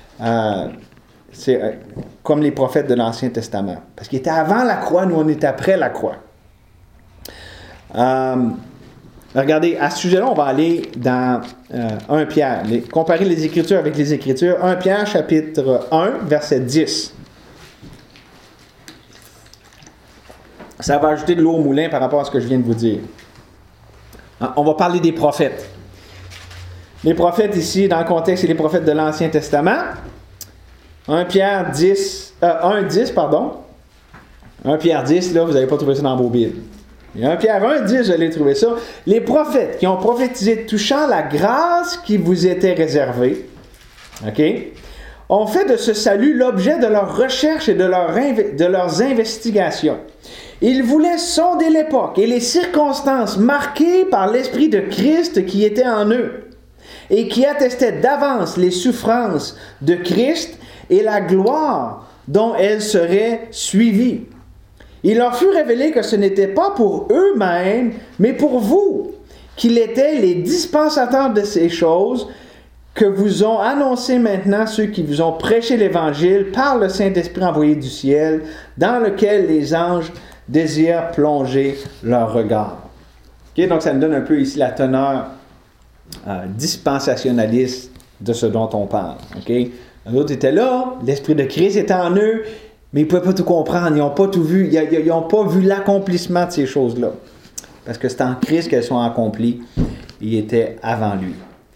C'est comme les prophètes de l'Ancien Testament. Parce qu'il était avant la croix, nous, on est après la croix. Regardez, à ce sujet-là, on va aller dans 1 Pierre. Comparer les Écritures avec les Écritures. 1 Pierre, chapitre 1, verset 10. Ça va ajouter de l'eau au moulin par rapport à ce que je viens de vous dire. On va parler des prophètes. Les prophètes ici, dans le contexte, c'est les prophètes de l'Ancien Testament. 1 Pierre 10, 1,10, pardon. 1 Pierre 10, là, vous n'avez pas trouvé ça dans vos Bibles. Et 1 Pierre 1,10, j'allais trouver ça. Les prophètes qui ont prophétisé touchant la grâce qui vous était réservée, OK, ont fait de ce salut l'objet de leurs recherches et de leurs investigations. Ils voulaient sonder l'époque et les circonstances marquées par l'Esprit de Christ qui était en eux et qui attestait d'avance les souffrances de Christ et la gloire dont elles seraient suivies. Il leur fut révélé que ce n'était pas pour eux-mêmes, mais pour vous, qu'ils étaient les dispensateurs de ces choses que vous ont annoncé maintenant ceux qui vous ont prêché l'Évangile par le Saint-Esprit envoyé du ciel, dans lequel les anges désirent plonger leur regard. Okay? Donc, ça nous donne un peu ici la teneur dispensationaliste de ce dont on parle. Okay? Les autres étaient là, l'Esprit de Christ était en eux, mais ils ne pouvaient pas tout comprendre, ils n'ont pas tout vu, ils n'ont pas vu l'accomplissement de ces choses-là. Parce que c'est en Christ qu'elles sont accomplies. Il était avant lui.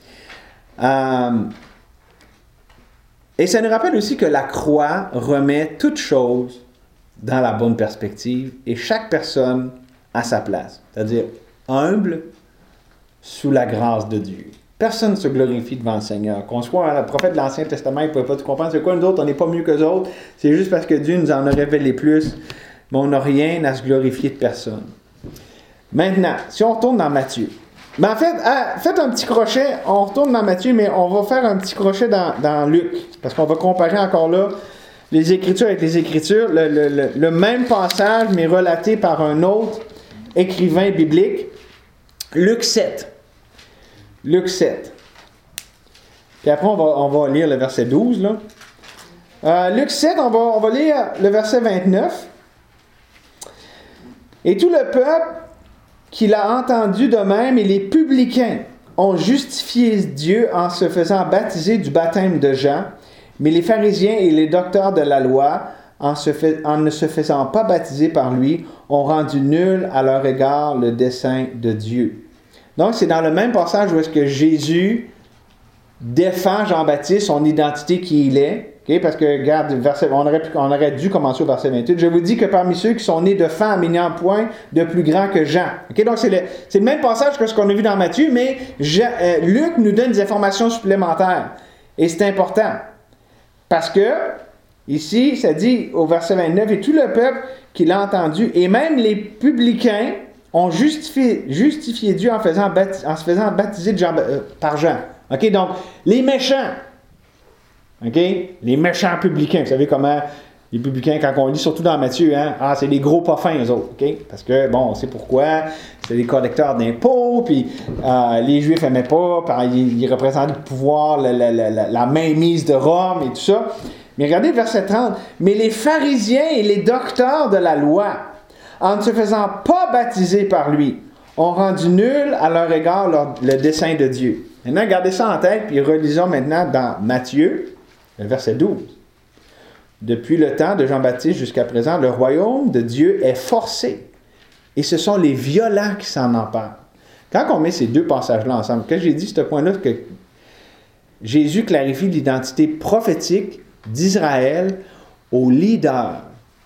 Et ça nous rappelle aussi que la croix remet toutes choses dans la bonne perspective et chaque personne à sa place. C'est-à-dire humble sous la grâce de Dieu. Personne ne se glorifie devant le Seigneur. Qu'on soit un prophète de l'Ancien Testament, il ne pouvait pas tout comprendre. C'est quoi, nous autres, on n'est pas mieux qu'eux autres. C'est juste parce que Dieu nous en a révélé plus. Mais on n'a rien à se glorifier de personne. Maintenant, si on retourne dans Matthieu. Mais en fait, faites un petit crochet. On retourne dans Matthieu, mais on va faire un petit crochet dans Luc. Parce qu'on va comparer encore là les Écritures avec les Écritures. Le même passage, mais relaté par un autre écrivain biblique. Luc 7. Luc 7. Puis après, on va lire le verset 12. Là. Luc 7, on va lire le verset 29. Et tout le peuple qui l'a entendu de même et les publicains ont justifié Dieu en se faisant baptiser du baptême de Jean, mais les pharisiens et les docteurs de la loi, en ne se faisant pas baptiser par lui, ont rendu nul à leur égard le dessein de Dieu. Donc, c'est dans le même passage où est-ce que Jésus défend Jean-Baptiste, son identité qui il est. Okay? Parce que, regarde, on aurait dû commencer au verset 28. Je vous dis que parmi ceux qui sont nés de femmes, il n'y a point de plus grand que Jean. Okay? Donc, c'est le même passage que ce qu'on a vu dans Matthieu, mais Luc nous donne des informations supplémentaires. Et c'est important. Parce que, ici, ça dit au verset 29, « Et tout le peuple qui l'a entendu, et même les publicains, ont justifié Dieu en se faisant baptiser par Jean. » OK? Donc, les méchants. OK? Les méchants publicains. Vous savez comment les publicains, quand on lit, surtout dans Matthieu, hein? Ah, c'est les gros pas fins, eux autres. OK? Parce que, bon, on sait pourquoi. C'est des collecteurs d'impôts, puis les Juifs n'aimaient pas, ils représentaient le pouvoir, la mainmise de Rome et tout ça. Mais regardez le verset 30. « Mais les pharisiens et les docteurs de la loi, en ne se faisant pas baptiser par lui, ont rendu nul à leur égard le dessein de Dieu. » Maintenant, gardez ça en tête, puis relisons maintenant dans Matthieu, le verset 12. « Depuis le temps de Jean-Baptiste jusqu'à présent, le royaume de Dieu est forcé, et ce sont les violents qui s'en emparent. » Quand on met ces deux passages-là ensemble, quand j'ai dit ce point-là, que Jésus clarifie l'identité prophétique d'Israël aux leaders.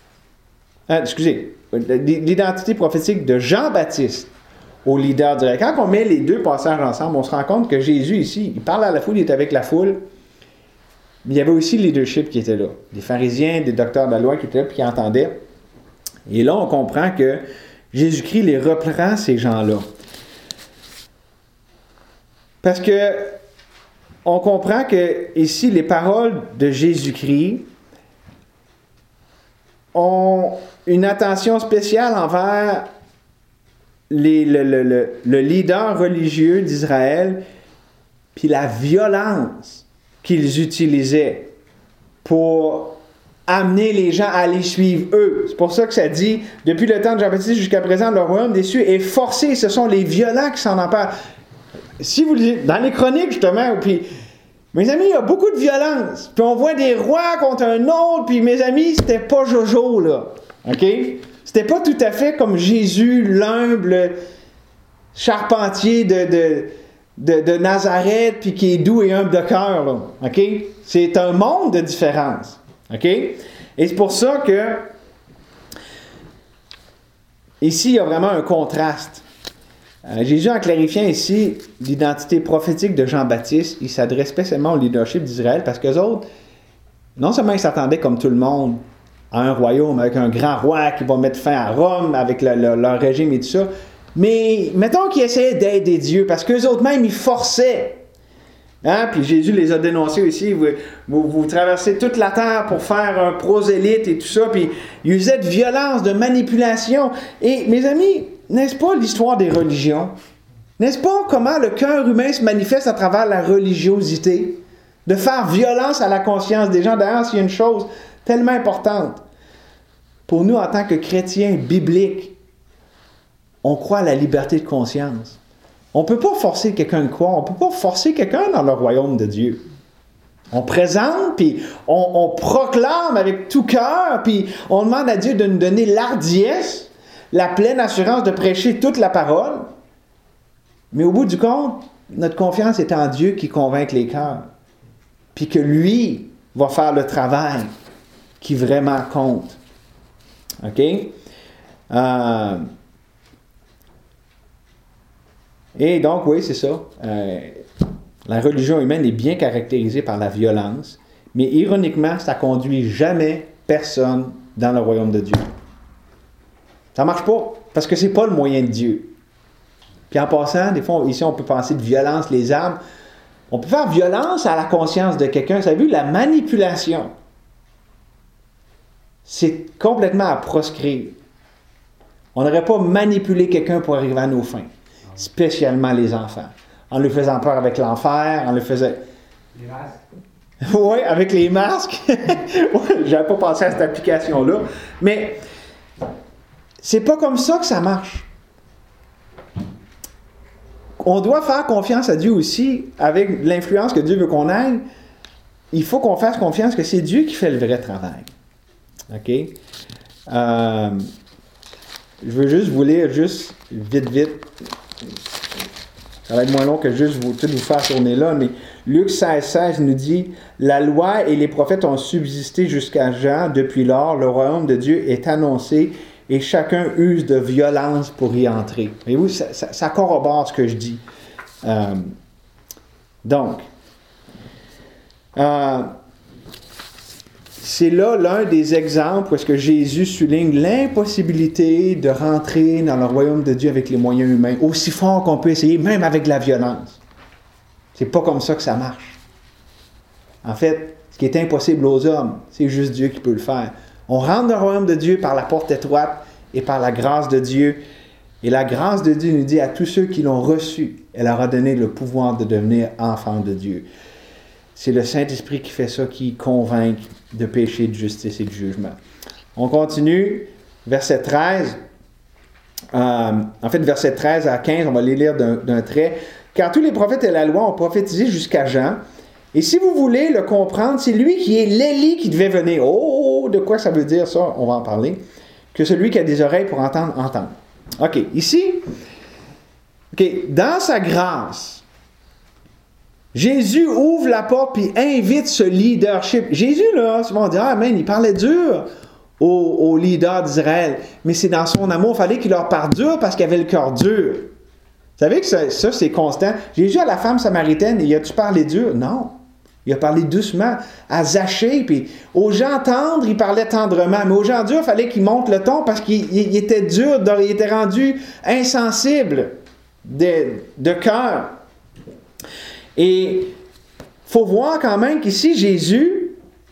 L'identité prophétique de Jean-Baptiste aux leaders directs. Quand on met les deux passages ensemble, on se rend compte que Jésus ici, il parle à la foule, il est avec la foule, mais il y avait aussi le leadership qui était là. Des pharisiens, des docteurs de la loi qui étaient là et qui entendaient. Et là, on comprend que Jésus-Christ les reprend, ces gens-là. Parce que on comprend que ici, les paroles de Jésus-Christ ont une attention spéciale envers le leader religieux d'Israël, puis la violence qu'ils utilisaient pour amener les gens à les suivre eux. C'est pour ça que ça dit, depuis le temps de Jean-Baptiste jusqu'à présent, le royaume des cieux est forcé. Ce sont les violents qui s'en emparent. Si vous lisez, dans les chroniques justement, puis mes amis, il y a beaucoup de violence. Puis on voit des rois contre un autre, puis mes amis, c'était pas Jojo, là. OK? C'était pas tout à fait comme Jésus, l'humble charpentier de Nazareth, puis qui est doux et humble de cœur, là. OK? C'est un monde de différence. OK? Et c'est pour ça que ici, il y a vraiment un contraste. Jésus, en clarifiant ici l'identité prophétique de Jean-Baptiste, il s'adresse spécialement au leadership d'Israël parce qu'eux autres, non seulement ils s'attendaient comme tout le monde à un royaume avec un grand roi qui va mettre fin à Rome avec leur régime et tout ça, mais mettons qu'ils essayaient d'aider Dieu parce qu'eux autres même, ils forçaient. Hein? Puis Jésus les a dénoncés aussi. Vous traversez toute la terre pour faire un prosélyte et tout ça. Puis ils usaient de violence, de manipulation. Et mes amis, n'est-ce pas l'histoire des religions? N'est-ce pas comment le cœur humain se manifeste à travers la religiosité? De faire violence à la conscience des gens. D'ailleurs, s'il y a une chose tellement importante, pour nous en tant que chrétiens bibliques, on croit à la liberté de conscience. On ne peut pas forcer quelqu'un de croire. On ne peut pas forcer quelqu'un dans le royaume de Dieu. On présente, puis on proclame avec tout cœur, puis on demande à Dieu de nous donner l'hardiesse, la pleine assurance de prêcher toute la parole. Mais au bout du compte, notre confiance est en Dieu qui convainc les cœurs. Puis que lui va faire le travail qui vraiment compte. OK? Et donc, oui, c'est ça. La religion humaine est bien caractérisée par la violence, mais ironiquement, ça ne conduit jamais personne dans le royaume de Dieu. Ça ne marche pas, parce que ce n'est pas le moyen de Dieu. Puis en passant, des fois, ici, on peut penser de violence, les armes. On peut faire violence à la conscience de quelqu'un. Vous avez vu, la manipulation, c'est complètement à proscrire. On n'aurait pas manipulé quelqu'un pour arriver à nos fins. Spécialement les enfants. En leur faisant peur avec l'enfer, en leur faisant... Les masques. Oui, avec les masques. Je n'avais pas pensé à cette application-là. Mais c'est pas comme ça que ça marche. On doit faire confiance à Dieu aussi, avec l'influence que Dieu veut qu'on ait. Il faut qu'on fasse confiance que c'est Dieu qui fait le vrai travail. OK? Je veux juste vous lire, vite. Ça va être moins long que juste vous faire tourner là, mais Luc 16 nous dit « La loi et les prophètes ont subsisté jusqu'à Jean. Depuis lors, le royaume de Dieu est annoncé et chacun use de violence pour y entrer. » Voyez-vous, ça corrobore ce que je dis. C'est là l'un des exemples où est-ce que Jésus souligne l'impossibilité de rentrer dans le royaume de Dieu avec les moyens humains, aussi fort qu'on peut essayer, même avec la violence. C'est pas comme ça que ça marche. En fait, ce qui est impossible aux hommes, c'est juste Dieu qui peut le faire. On rentre dans le royaume de Dieu par la porte étroite et par la grâce de Dieu. Et la grâce de Dieu nous dit à tous ceux qui l'ont reçu, elle leur a donné le pouvoir de devenir enfants de Dieu. C'est le Saint-Esprit qui fait ça, qui convainc de péché, de justice et de jugement. On continue, verset 13. Verset 13 à 15, on va les lire d'un trait. « Car tous les prophètes et la loi ont prophétisé jusqu'à Jean. Et si vous voulez le comprendre, c'est lui qui est l'Élie qui devait venir. » Oh, de quoi ça veut dire ça? On va en parler. « Que celui qui a des oreilles pour entendre, entende. » OK, ici, dans sa grâce, Jésus ouvre la porte puis invite ce leadership. Jésus, là, souvent on dit « Ah, man, il parlait dur aux leaders d'Israël. » Mais c'est dans son amour, il fallait qu'il leur parle dur parce qu'il avait le cœur dur. Vous savez que ça c'est constant. Jésus à la femme samaritaine, il a-tu parlé dur? Non. Il a parlé doucement à Zachée, puis aux gens tendres, il parlait tendrement. Mais aux gens durs, il fallait qu'ils montent le ton parce qu'il était dur, il était rendu insensible de cœur. Et il faut voir quand même qu'ici, Jésus,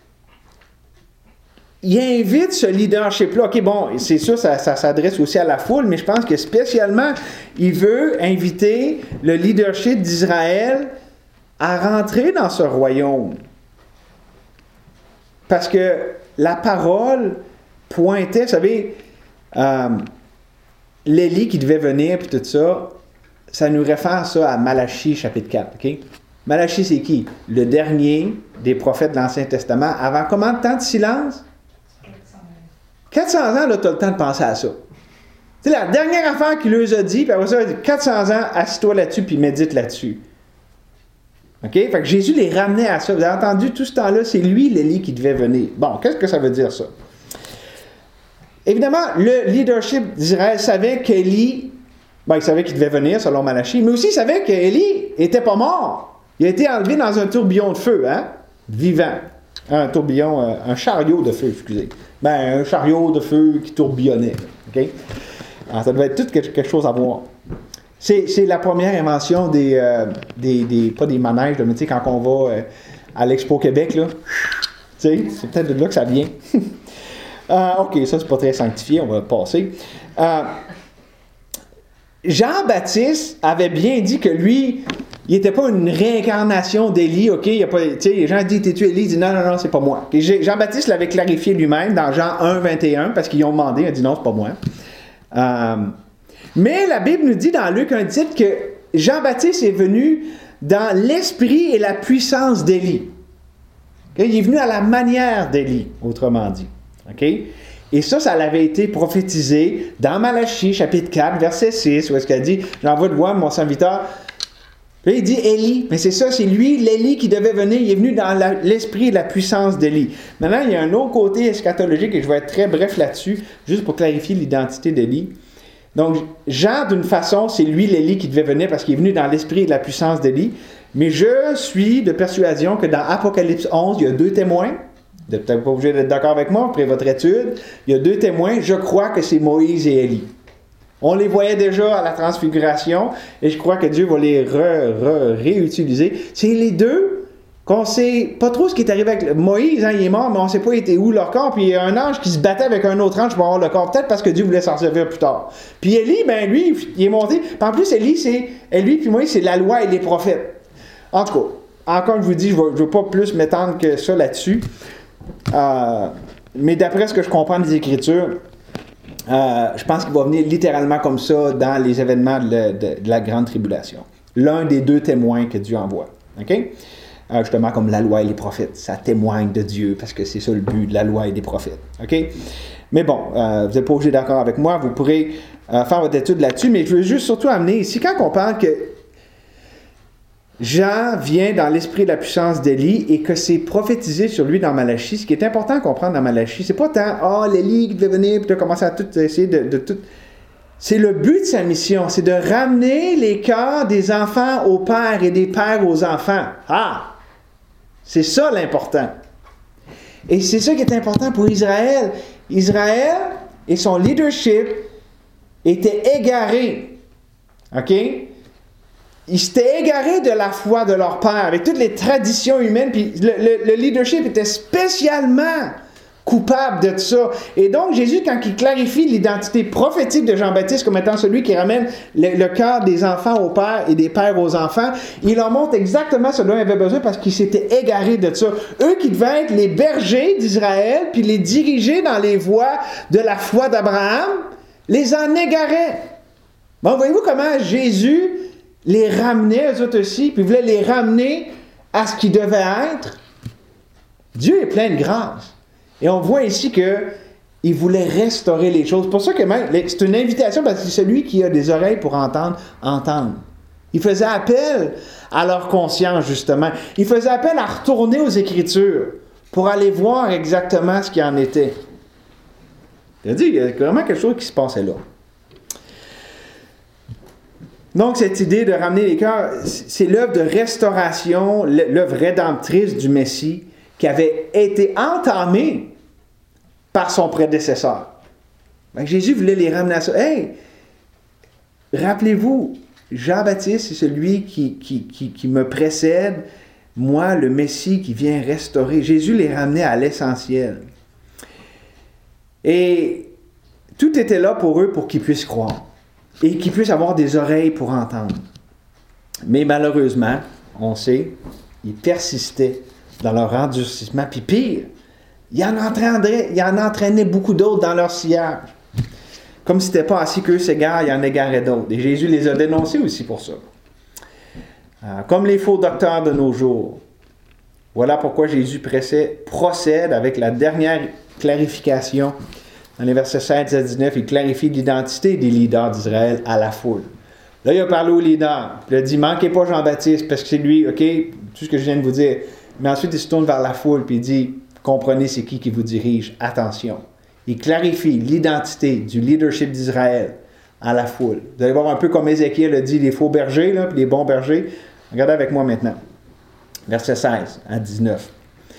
il invite ce leadership-là. OK, bon, c'est sûr, ça s'adresse aussi à la foule, mais je pense que spécialement, il veut inviter le leadership d'Israël à rentrer dans ce royaume. parce que la parole pointait, vous savez, l'Élie qui devait venir, puis tout ça, ça nous réfère ça à Malachie, chapitre 4, OK? Malachie, c'est qui? Le dernier des prophètes de l'Ancien Testament. Avant combien de temps de silence? 400 ans, là, tu as le temps de penser à ça. C'est la dernière affaire qu'il leur a dit, puis après ça, 400 ans, assis-toi là-dessus, puis médite là-dessus. OK? Fait que Jésus les ramenait à ça. Vous avez entendu, tout ce temps-là, c'est lui, l'Élie, qui devait venir. Bon, qu'est-ce que ça veut dire, ça? Évidemment, le leadership d'Israël savait qu'Élie, il savait qu'il devait venir, selon Malachie, mais aussi il savait qu'Élie n'était pas mort. Il a été enlevé dans un tourbillon de feu, hein? Vivant. Un tourbillon, un chariot de feu, excusez. Un chariot de feu qui tourbillonnait. OK? Alors, ça devait être tout quelque chose à voir. C'est la première invention pas des manèges, mais tu sais, quand on va à l'Expo Québec, là, tu sais, c'est peut-être de là que ça vient. OK, ça, c'est pas très sanctifié, on va passer. Jean-Baptiste avait bien dit que lui, il n'était pas une réincarnation d'Élie, OK? Il y a pas, les gens disent, t'es-tu Élie? Il dit, non, c'est pas moi. Okay? Jean-Baptiste l'avait clarifié lui-même dans Jean 1, 21, parce qu'ils ont demandé, il a dit, non, c'est pas moi. Mais la Bible nous dit dans Luc 1,17 que Jean-Baptiste est venu dans l'esprit et la puissance d'Élie. Okay? Il est venu à la manière d'Élie, autrement dit. Okay? Et ça avait été prophétisé dans Malachie, chapitre 4, verset 6, où est-ce qu'elle dit, j'envoie de voir mon serviteur. Là, il dit Élie, mais c'est ça, c'est lui, l'Élie qui devait venir, il est venu dans l'esprit et la puissance d'Élie. Maintenant, il y a un autre côté eschatologique, et je vais être très bref là-dessus, juste pour clarifier l'identité d'Élie. Donc, Jean, d'une façon, c'est lui, l'Élie, qui devait venir, parce qu'il est venu dans l'esprit et la puissance d'Élie. Mais je suis de persuasion que dans Apocalypse 11, il y a 2 témoins. Vous n'êtes peut-être pas obligé d'être d'accord avec moi après votre étude. Il y a 2 témoins. Je crois que c'est Moïse et Élie. On les voyait déjà à la transfiguration et je crois que Dieu va les réutiliser. C'est les deux qu'on ne sait pas trop ce qui est arrivé avec Moïse. Hein, il est mort, mais on ne sait pas était où leur corps. Puis il y a un ange qui se battait avec un autre ange pour avoir le corps. Peut-être parce que Dieu voulait s'en servir plus tard. Puis Élie, lui, il est monté. Puis en plus, Élie puis Moïse, c'est la loi et les prophètes. En tout cas, encore je vous dis, je ne veux pas plus m'étendre que ça là-dessus. Mais d'après ce que je comprends des Écritures, je pense qu'il va venir littéralement comme ça dans les événements de la grande tribulation. L'un des 2 témoins que Dieu envoie. OK? Justement comme la loi et les prophètes. Ça témoigne de Dieu parce que c'est ça le but de la loi et des prophètes. OK? Mais bon, vous n'êtes pas obligé d'accord avec moi. Vous pourrez faire votre étude là-dessus. Mais je veux juste surtout amener ici, quand on parle que Jean vient dans l'esprit de la puissance d'Élie et que c'est prophétisé sur lui dans Malachie. Ce qui est important à comprendre dans Malachie, c'est pas tant « l'Élie qui devait venir » puis tu as commencé à tout essayer de tout... C'est le but de sa mission, c'est de ramener les cœurs des enfants aux pères et des pères aux enfants. C'est ça l'important. Et c'est ça qui est important pour Israël. Israël et son leadership étaient égarés. OK? Ils s'étaient égarés de la foi de leur père, avec toutes les traditions humaines, puis le leadership était spécialement coupable de ça. Et donc, Jésus, quand il clarifie l'identité prophétique de Jean-Baptiste comme étant celui qui ramène le cœur des enfants aux pères et des pères aux enfants, il leur montre exactement ce dont ils avaient besoin parce qu'ils s'étaient égarés de ça. Eux qui devaient être les bergers d'Israël, puis les diriger dans les voies de la foi d'Abraham, les en égaraient. Bon, voyez-vous comment Jésus les ramenait, eux autres aussi, puis voulait les ramener à ce qu'ils devaient être. Dieu est plein de grâce. Et on voit ici qu'il voulait restaurer les choses. C'est pour ça que même, c'est une invitation, parce que celui qui a des oreilles pour entendre, entende. Il faisait appel à leur conscience, justement. Il faisait appel à retourner aux Écritures pour aller voir exactement ce qu'il en était. Il y a vraiment quelque chose qui se passait là. Donc, cette idée de ramener les cœurs, c'est l'œuvre de restauration, l'œuvre rédemptrice du Messie qui avait été entamée par son prédécesseur. Donc, Jésus voulait les ramener à ça. Hey, rappelez-vous, Jean-Baptiste, c'est celui qui me précède, moi, le Messie qui vient restaurer. Jésus les ramenait à l'essentiel. Et tout était là pour eux pour qu'ils puissent croire. Et qu'ils puissent avoir des oreilles pour entendre. Mais malheureusement, on sait, ils persistaient dans leur endurcissement. Puis pire, il en entraînait beaucoup d'autres dans leur sillage. Comme si c'était pas assez qu'eux s'égarent, il en égarait d'autres. Et Jésus les a dénoncés aussi pour ça. Comme les faux docteurs de nos jours. Voilà pourquoi Jésus procède avec la dernière clarification. Dans les versets 16 à 19, il clarifie l'identité des leaders d'Israël à la foule. Là, il a parlé aux leaders. Il a dit, manquez pas Jean-Baptiste, parce que c'est lui, OK, tout ce que je viens de vous dire. Mais ensuite, il se tourne vers la foule, puis il dit, comprenez c'est qui vous dirige, attention. Il clarifie l'identité du leadership d'Israël à la foule. Vous allez voir un peu comme Ézéchiel a dit, les faux bergers, là, puis les bons bergers. Regardez avec moi maintenant. Versets 16 à 19.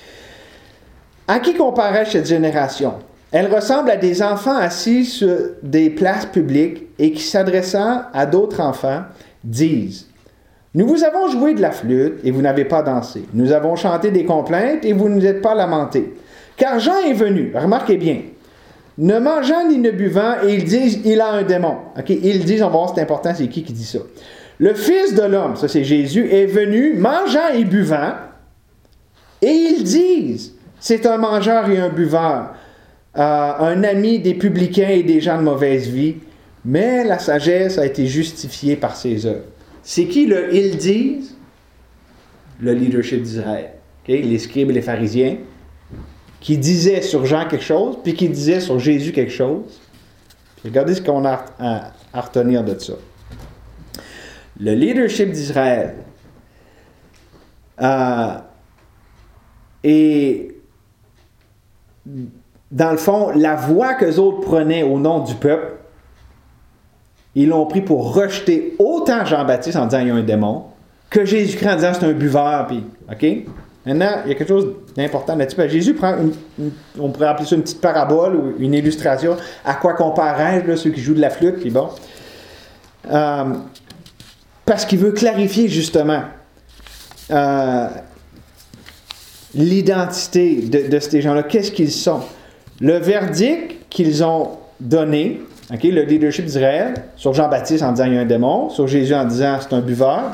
À qui comparait cette génération? Elle ressemble à des enfants assis sur des places publiques et qui, s'adressant à d'autres enfants, disent « Nous vous avons joué de la flûte et vous n'avez pas dansé. Nous avons chanté des complaintes et vous ne vous êtes pas lamentés. Car Jean est venu, remarquez bien, ne mangeant ni ne buvant, et ils disent « Il a un démon. » Okay? Ils disent, on va voir, c'est important, c'est qui dit ça. Le Fils de l'homme, ça c'est Jésus, est venu mangeant et buvant, et ils disent « C'est un mangeur et un buveur. Un ami des publicains et des gens de mauvaise vie, mais la sagesse a été justifiée par ses œuvres. » C'est qui le « ils disent » ? Le leadership d'Israël. Okay? Les scribes et les pharisiens, qui disaient sur Jean quelque chose, puis qui disaient sur Jésus quelque chose. Puis regardez ce qu'on a à retenir de ça. Le leadership d'Israël est... Dans le fond, la voie qu'eux autres prenaient au nom du peuple, ils l'ont pris pour rejeter autant Jean-Baptiste en disant il y a un démon, que Jésus-Christ en disant c'est un buveur. Puis, OK? Maintenant, il y a quelque chose d'important là-dessus. Jésus prend, on pourrait appeler ça une petite parabole ou une illustration, à quoi comparait ceux qui jouent de la flûte, puis bon. Parce qu'il veut clarifier justement l'identité de ces gens-là. Qu'est-ce qu'ils sont? Le verdict qu'ils ont donné, okay, le leadership d'Israël, sur Jean-Baptiste en disant il y a un démon, sur Jésus en disant c'est un buveur,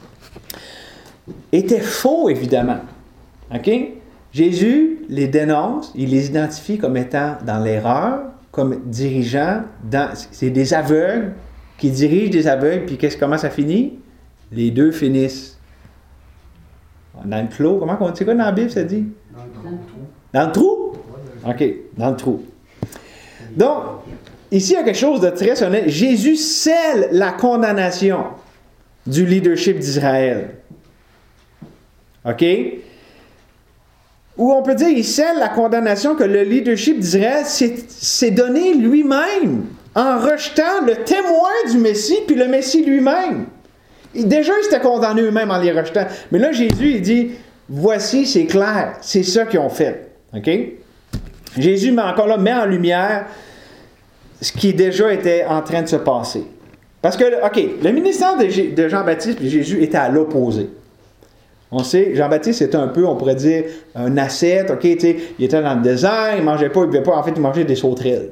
était faux, évidemment. Okay? Jésus les dénonce, il les identifie comme étant dans l'erreur, comme dirigeants, c'est des aveugles qui dirigent des aveugles, puis comment ça finit? Les deux finissent dans le clos. Comment on dit quoi dans la Bible, ça dit? Dans le trou? OK, dans le trou. Donc, ici, il y a quelque chose de très honnête. Jésus scelle la condamnation du leadership d'Israël. OK? Ou on peut dire, il scelle la condamnation que le leadership d'Israël s'est donné lui-même en rejetant le témoin du Messie, puis le Messie lui-même. Déjà, ils s'étaient condamnés eux-mêmes en les rejetant. Mais là, Jésus, il dit, voici, c'est clair, c'est ça qu'ils ont fait. OK? Jésus met en lumière ce qui déjà était en train de se passer. Parce que, OK, le ministère de Jean-Baptiste et Jésus était à l'opposé. On sait, Jean-Baptiste était un peu, on pourrait dire, un ascète, OK, tu sais, il était dans le désert, il ne mangeait pas, il ne buvait pas, en fait, il mangeait des sauterelles.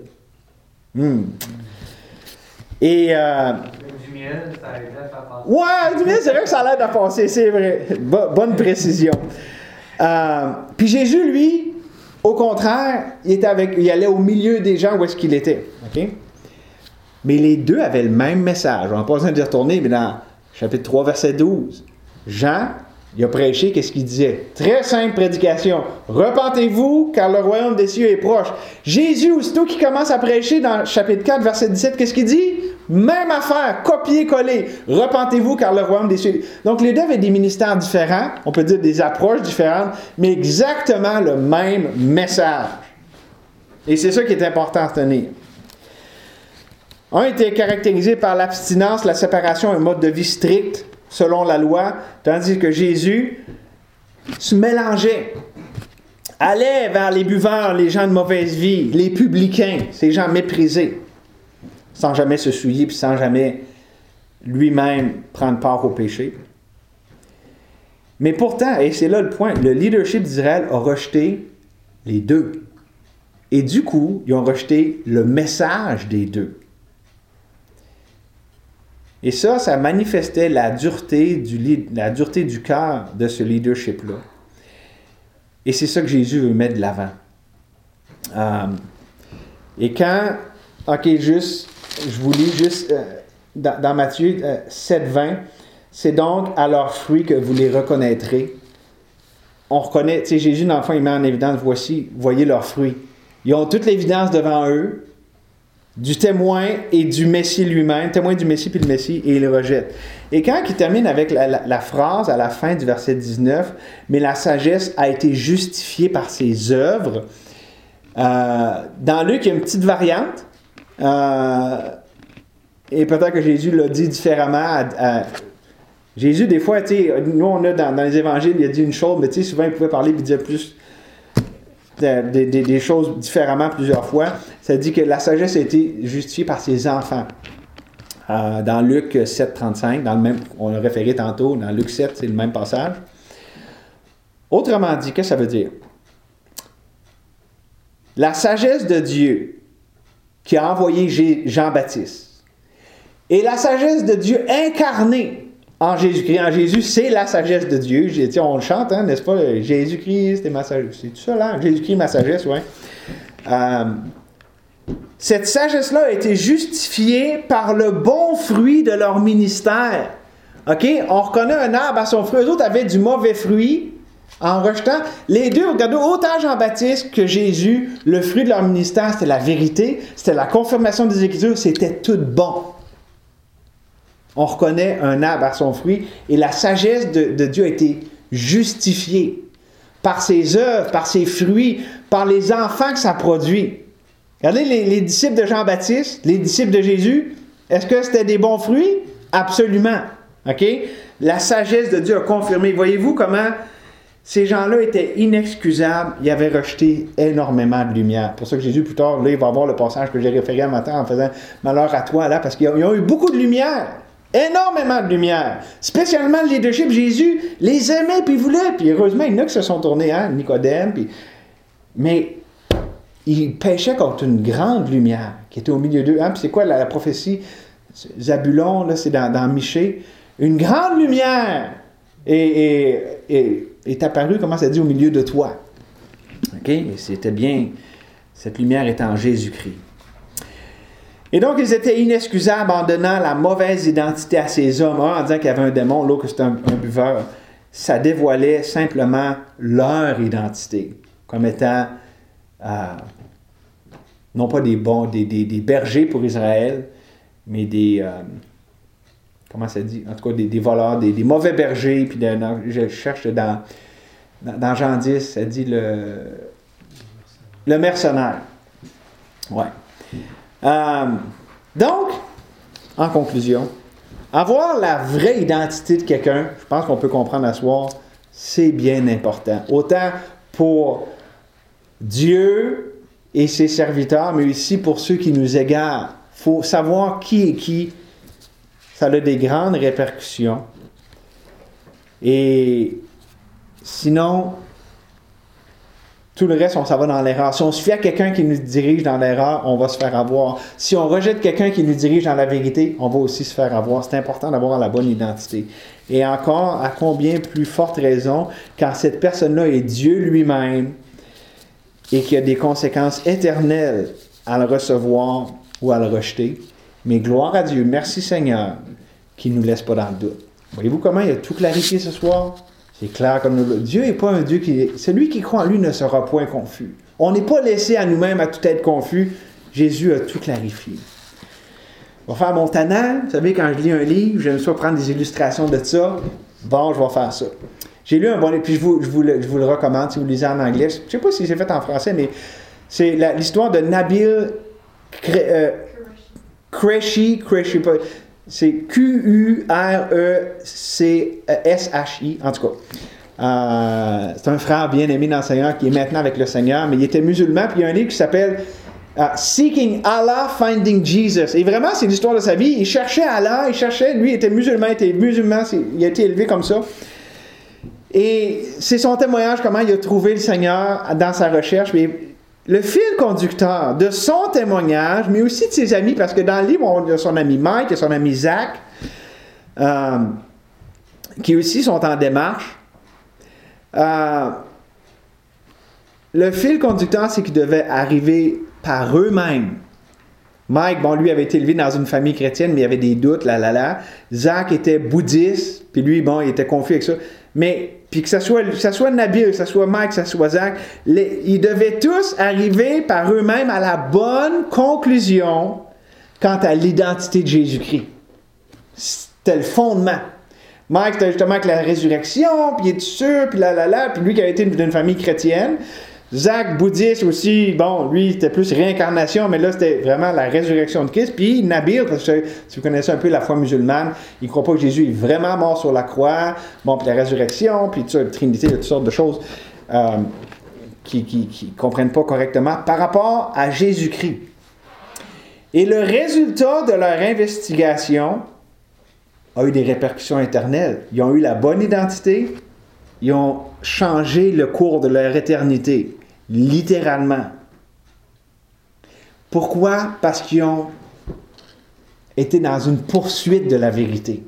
Et... du miel, ça aidait à faire passer. Ouais, du miel, c'est vrai que ça l'aide à passer, c'est vrai. Bonne précision. Puis Jésus, lui, au contraire, il allait au milieu des gens où est-ce qu'il était. OK? Mais les deux avaient le même message. On n'a pas besoin d'y retourner, mais dans chapitre 3, verset 12, Jean, il a prêché, qu'est-ce qu'il disait? Très simple prédication. Repentez-vous, car le royaume des cieux est proche. Jésus, aussitôt qu'il commence à prêcher dans chapitre 4, verset 17, qu'est-ce qu'il dit? Même affaire, copier-coller. Repentez-vous, car le royaume des cieux... Donc, les deux avaient des ministères différents, on peut dire des approches différentes, mais exactement le même message. Et c'est ça qui est important à retenir. Un était caractérisé par l'abstinence, la séparation, un mode de vie strict, selon la loi, tandis que Jésus se mélangeait, allait vers les buveurs, les gens de mauvaise vie, les publicains, ces gens méprisés, sans jamais se souiller, puis sans jamais lui-même prendre part au péché. Mais pourtant, et c'est là le point, le leadership d'Israël a rejeté les deux. Et du coup, ils ont rejeté le message des deux. Et ça manifestait la dureté du cœur de ce leadership-là. Et c'est ça que Jésus veut mettre de l'avant. Et quand, je vous lis juste dans Matthieu 7, 20, c'est donc à leurs fruits que vous les reconnaîtrez. On reconnaît, tu sais, Jésus, dans le fond, il met en évidence, voyez leurs fruits. Ils ont toute l'évidence devant eux, du témoin et du Messie lui-même, témoin du Messie puis le Messie, et ils le rejettent. Et quand il termine avec la phrase à la fin du verset 19, « Mais la sagesse a été justifiée par ses œuvres », dans Luc, il y a une petite variante, et peut-être que Jésus l'a dit différemment. Jésus, des fois, tu sais, nous, on a dans les évangiles, il a dit une chose, mais tu sais, souvent, il pouvait parler et dire plus des choses différemment plusieurs fois. Ça dit que la sagesse a été justifiée par ses enfants. Dans Luc 7, 35, on l'a référé tantôt, dans Luc 7, c'est le même passage. Autrement dit, qu'est-ce que ça veut dire? La sagesse de Dieu qui a envoyé Jean-Baptiste et la sagesse de Dieu incarnée en Jésus-Christ. En Jésus, c'est la sagesse de Dieu. On le chante, hein, n'est-ce pas? Jésus-Christ, c'est ma sagesse. C'est tout ça, là? Jésus-Christ, ma sagesse, oui. Cette sagesse-là a été justifiée par le bon fruit de leur ministère. OK? On reconnaît un arbre à son fruit. Eux autres avaient du mauvais fruit en rejetant. Les deux, regardez, autant Jean-Baptiste que Jésus, le fruit de leur ministère, c'était la vérité, c'était la confirmation des Écritures, c'était tout bon. On reconnaît un arbre à son fruit et la sagesse de Dieu a été justifiée par ses œuvres, par ses fruits, par les enfants que ça produit. Regardez les disciples de Jean-Baptiste, les disciples de Jésus, est-ce que c'était des bons fruits? Absolument. OK? La sagesse de Dieu a confirmé. Voyez-vous comment ces gens-là étaient inexcusables. Ils avaient rejeté énormément de lumière. C'est pour ça que Jésus, plus tard, là, il va voir le passage que j'ai référé un matin en faisant « Malheur à toi », là, parce qu'ils ont eu beaucoup de lumière. Énormément de lumière. Spécialement le leadership. Jésus les aimait puis voulait. Puis heureusement, il y en a qui se sont tournés, hein, Nicodème. Mais ils péchaient contre une grande lumière qui était au milieu d'eux. Hein? Puis c'est quoi la prophétie? Zabulon, là, c'est dans Michée. Une grande lumière est apparue, comment ça dit, au milieu de toi. OK? Et c'était bien, cette lumière était en Jésus-Christ. Et donc, ils étaient inexcusables en donnant la mauvaise identité à ces hommes. Un en disant qu'il y avait un démon, l'autre que c'était un buveur. Ça dévoilait simplement leur identité comme étant, non pas des bergers pour Israël, mais des, comment ça dit? En tout cas, des voleurs, des mauvais bergers. Puis je cherche dans Jean 10, ça dit le mercenaire. Ouais. Donc, en conclusion, avoir la vraie identité de quelqu'un, je pense qu'on peut comprendre à ce soir, c'est bien important. Autant pour Dieu et ses serviteurs, mais aussi pour ceux qui nous égarent. Il faut savoir qui est qui. Ça a des grandes répercussions. Et sinon, tout le reste, on s'en va dans l'erreur. Si on se fie à quelqu'un qui nous dirige dans l'erreur, on va se faire avoir. Si on rejette quelqu'un qui nous dirige dans la vérité, on va aussi se faire avoir. C'est important d'avoir la bonne identité. Et encore, à combien plus forte raison, quand cette personne-là est Dieu lui-même et qu'il y a des conséquences éternelles à le recevoir ou à le rejeter. Mais gloire à Dieu, merci Seigneur, qui ne nous laisse pas dans le doute. Voyez-vous comment il a tout clarifié ce soir? C'est clair comme nous. Dieu n'est pas un Dieu qui... Celui qui croit en lui ne sera point confus. On n'est pas laissé à nous-mêmes à tout être confus. Jésus a tout clarifié. Je vais faire mon tannant. Vous savez, quand je lis un livre, j'aime ça prendre des illustrations de ça. Bon, je vais faire ça. J'ai lu un bon livre, puis je vous le recommande si vous le lisez en anglais. Je ne sais pas si c'est fait en français, mais c'est l'histoire de Nabil Qureshi. C'est Qurreshi, en tout cas. C'est un frère bien aimé dans le Seigneur qui est maintenant avec le Seigneur, mais il était musulman, puis il y a un livre qui s'appelle Seeking Allah, Finding Jesus. Et vraiment, c'est l'histoire de sa vie. Il cherchait Allah, lui, il était musulman, il a été élevé comme ça. Et c'est son témoignage, comment il a trouvé le Seigneur dans sa recherche. Mais le fil conducteur de son témoignage, mais aussi de ses amis, parce que dans le livre, on a son ami Mike et son ami Zach, qui aussi sont en démarche. Le fil conducteur, c'est qu'ils devaient arriver par eux-mêmes. Mike, lui avait été élevé dans une famille chrétienne, mais il avait des doutes, Zach était bouddhiste, puis lui, il était confus avec ça. Mais, puis que ça soit Nabil, que ça soit Mike, que ça soit Zach, ils devaient tous arriver par eux-mêmes à la bonne conclusion quant à l'identité de Jésus-Christ. C'était le fondement. Mike, c'était justement avec la résurrection, puis il est sûr, puis puis lui qui a été d'une famille chrétienne. Zach, bouddhiste aussi, lui, c'était plus réincarnation, mais là, c'était vraiment la résurrection de Christ. Puis Nabil, parce que si vous connaissez un peu la foi musulmane, il ne croit pas que Jésus est vraiment mort sur la croix, puis la résurrection, puis tout ça, la Trinité, toutes sortes de choses qui ne comprennent pas correctement par rapport à Jésus-Christ. Et le résultat de leur investigation a eu des répercussions éternelles. Ils ont eu la bonne identité, ils ont changé le cours de leur éternité, littéralement. Pourquoi? Parce qu'ils ont été dans une poursuite de la vérité.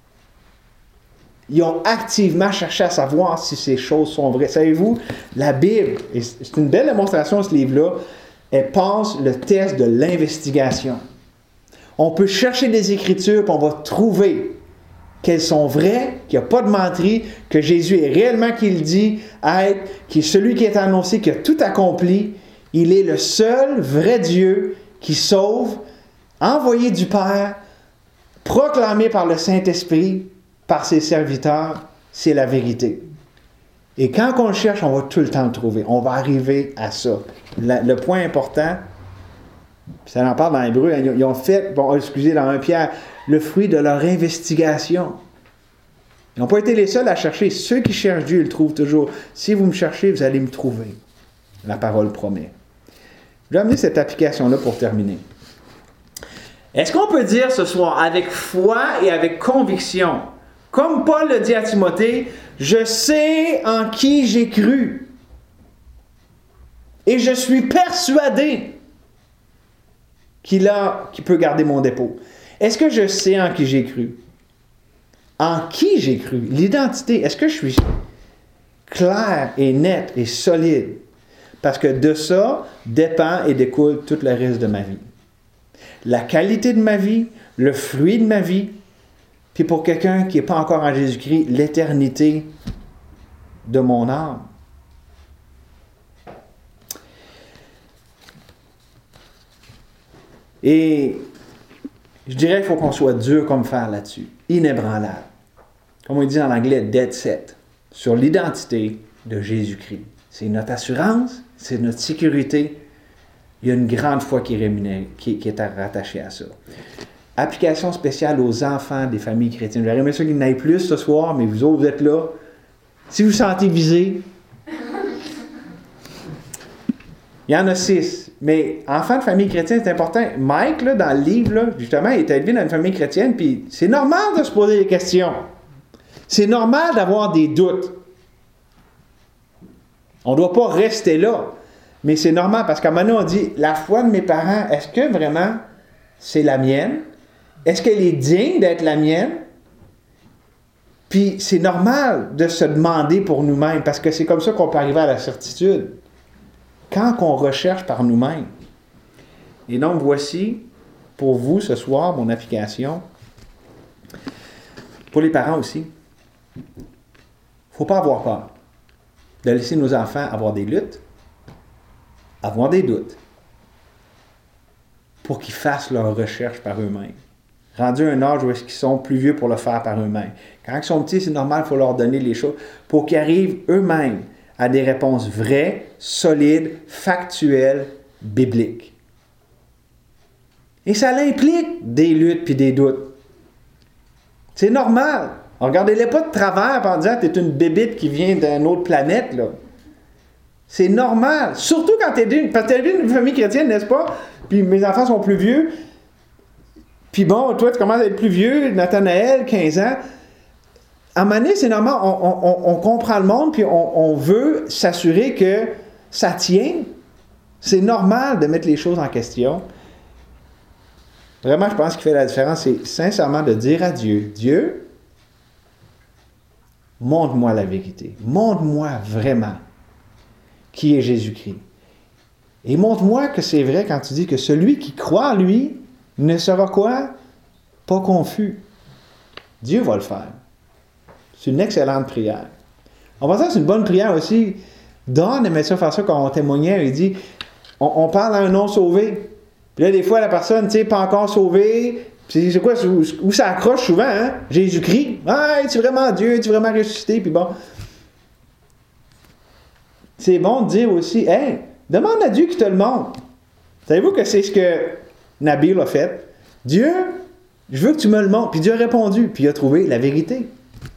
Ils ont activement cherché à savoir si ces choses sont vraies. Savez-vous, la Bible, et c'est une belle démonstration ce livre-là, elle passe le test de l'investigation. On peut chercher des Écritures, puis on va trouver qu'elles sont vraies, qu'il n'y a pas de menterie, que Jésus est réellement qui le dit être, qui est celui qui est annoncé, qui a tout accompli. Il est le seul vrai Dieu qui sauve, envoyé du Père, proclamé par le Saint-Esprit, par ses serviteurs. C'est la vérité. Et quand on le cherche, on va tout le temps le trouver. On va arriver à ça. Le point important, ça en parle dans l'Hébreu, ils ont fait, dans 1 Pierre, le fruit de leur investigation. Ils n'ont pas été les seuls à chercher. Ceux qui cherchent Dieu, ils le trouvent toujours. Si vous me cherchez, vous allez me trouver. La parole promet. Je vais amener cette application-là pour terminer. Est-ce qu'on peut dire ce soir, avec foi et avec conviction, comme Paul le dit à Timothée, je sais en qui j'ai cru. Et je suis persuadé qu'il peut garder mon dépôt. Est-ce que je sais en qui j'ai cru? En qui j'ai cru? L'identité. Est-ce que je suis clair et net et solide? Parce que de ça dépend et découle tout le reste de ma vie. La qualité de ma vie, le fruit de ma vie, puis pour quelqu'un qui n'est pas encore en Jésus-Christ, l'éternité de mon âme. Et je dirais qu'il faut qu'on soit dur comme fer là-dessus, inébranlable. Comme on dit en anglais, dead set, sur l'identité de Jésus-Christ. C'est notre assurance, c'est notre sécurité. Il y a une grande foi qui est rattachée à ça. Application spéciale aux enfants des familles chrétiennes. J'aurais aimé ça qu'il y en ait plus ce soir, mais vous autres, vous êtes là. Si vous vous sentez visé, il y en a 6. Mais enfant de famille chrétienne, c'est important. Mike, là, dans le livre, là, justement, il est élevé dans une famille chrétienne, puis c'est normal de se poser des questions. C'est normal d'avoir des doutes. On ne doit pas rester là. Mais c'est normal, parce qu'à un moment donné, on dit, la foi de mes parents, est-ce que vraiment c'est la mienne? Est-ce qu'elle est digne d'être la mienne? Puis c'est normal de se demander pour nous-mêmes, parce que c'est comme ça qu'on peut arriver à la certitude. Quand on recherche par nous-mêmes. Et donc, voici, pour vous, ce soir, mon application. Pour les parents aussi. Il ne faut pas avoir peur de laisser nos enfants avoir des luttes, avoir des doutes, pour qu'ils fassent leur recherche par eux-mêmes. Rendu à un âge où est-ce qu'ils sont plus vieux pour le faire par eux-mêmes. Quand ils sont petits, c'est normal, il faut leur donner les choses pour qu'ils arrivent eux-mêmes à des réponses vraies, solides, factuelles, bibliques. Et ça implique des luttes puis des doutes. C'est normal. Regardez-les pas de travers en disant « t'es une bébite qui vient d'une autre planète ». Là. C'est normal. Surtout quand parce que t'es une famille chrétienne, n'est-ce pas? Puis mes enfants sont plus vieux. Puis bon, toi, tu commences à être plus vieux, Nathanaël, 15 ans. À un moment donné, c'est normal, on comprend le monde, puis on veut s'assurer que ça tient. C'est normal de mettre les choses en question. Vraiment, je pense qu'il fait la différence, c'est sincèrement de dire à Dieu, Dieu, montre-moi la vérité. Montre-moi vraiment qui est Jésus-Christ. Et montre-moi que c'est vrai quand tu dis que celui qui croit en lui ne sera quoi? Pas confus. Dieu va le faire. C'est une excellente prière. En passant, c'est une bonne prière aussi. Don aimait ça faire ça quand on témoignait. Il dit, on parle à un non-sauvé. Puis là, des fois, la personne, tu sais, pas encore sauvée. Puis c'est quoi, où ça accroche souvent, hein? Jésus-Christ. Ah, es-tu vraiment Dieu? Es-tu vraiment ressuscité? Puis bon. C'est bon de dire aussi, hey, demande à Dieu qui te le montre. Savez-vous que c'est ce que Nabil a fait? Dieu, je veux que tu me le montres. Puis Dieu a répondu. Puis il a trouvé la vérité.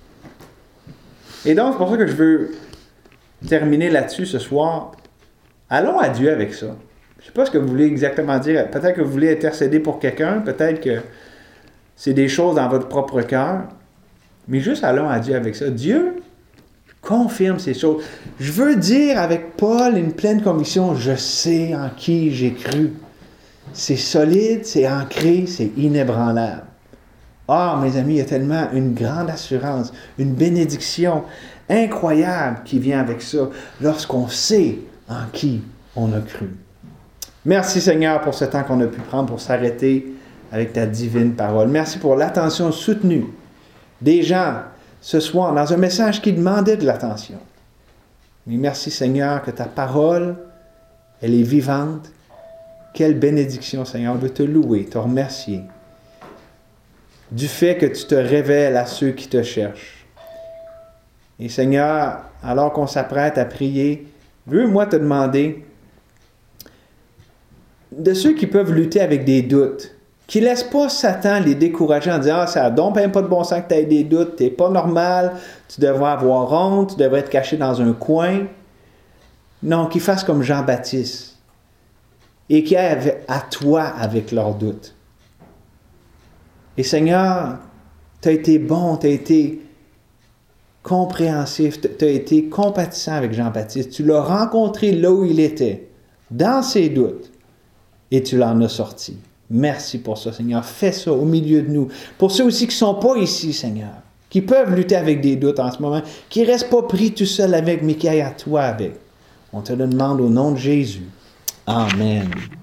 Et donc, c'est pour ça que je veux terminer là-dessus ce soir. Allons à Dieu avec ça. Je ne sais pas ce que vous voulez exactement dire. Peut-être que vous voulez intercéder pour quelqu'un. Peut-être que c'est des choses dans votre propre cœur. Mais juste allons à Dieu avec ça. Dieu confirme ces choses. Je veux dire avec Paul une pleine conviction, je sais en qui j'ai cru. C'est solide, c'est ancré, c'est inébranlable. Ah, mes amis, il y a tellement une grande assurance, une bénédiction incroyable qui vient avec ça lorsqu'on sait en qui on a cru. Merci Seigneur pour ce temps qu'on a pu prendre pour s'arrêter avec ta divine parole. Merci pour l'attention soutenue des gens ce soir dans un message qui demandait de l'attention. Mais merci Seigneur que ta parole, elle est vivante. Quelle bénédiction Seigneur, on veut te louer, te remercier du fait que tu te révèles à ceux qui te cherchent. Et Seigneur, alors qu'on s'apprête à prier, veux-moi te demander de ceux qui peuvent lutter avec des doutes, qui ne laissent pas Satan les décourager en disant « Ah, ça n'a donc même pas de bon sens que tu aies des doutes, tu n'es pas normal, tu devrais avoir honte, tu devrais être caché dans un coin. » Non, qu'ils fassent comme Jean-Baptiste et qui aillent à toi avec leurs doutes. Et Seigneur, tu as été bon, tu as été compréhensif, tu as été compatissant avec Jean-Baptiste. Tu l'as rencontré là où il était, dans ses doutes, et tu l'en as sorti. Merci pour ça, Seigneur. Fais ça au milieu de nous. Pour ceux aussi qui ne sont pas ici, Seigneur, qui peuvent lutter avec des doutes en ce moment, qui ne restent pas pris tout seul avec, mais qui aillent à toi avec. On te le demande au nom de Jésus. Amen.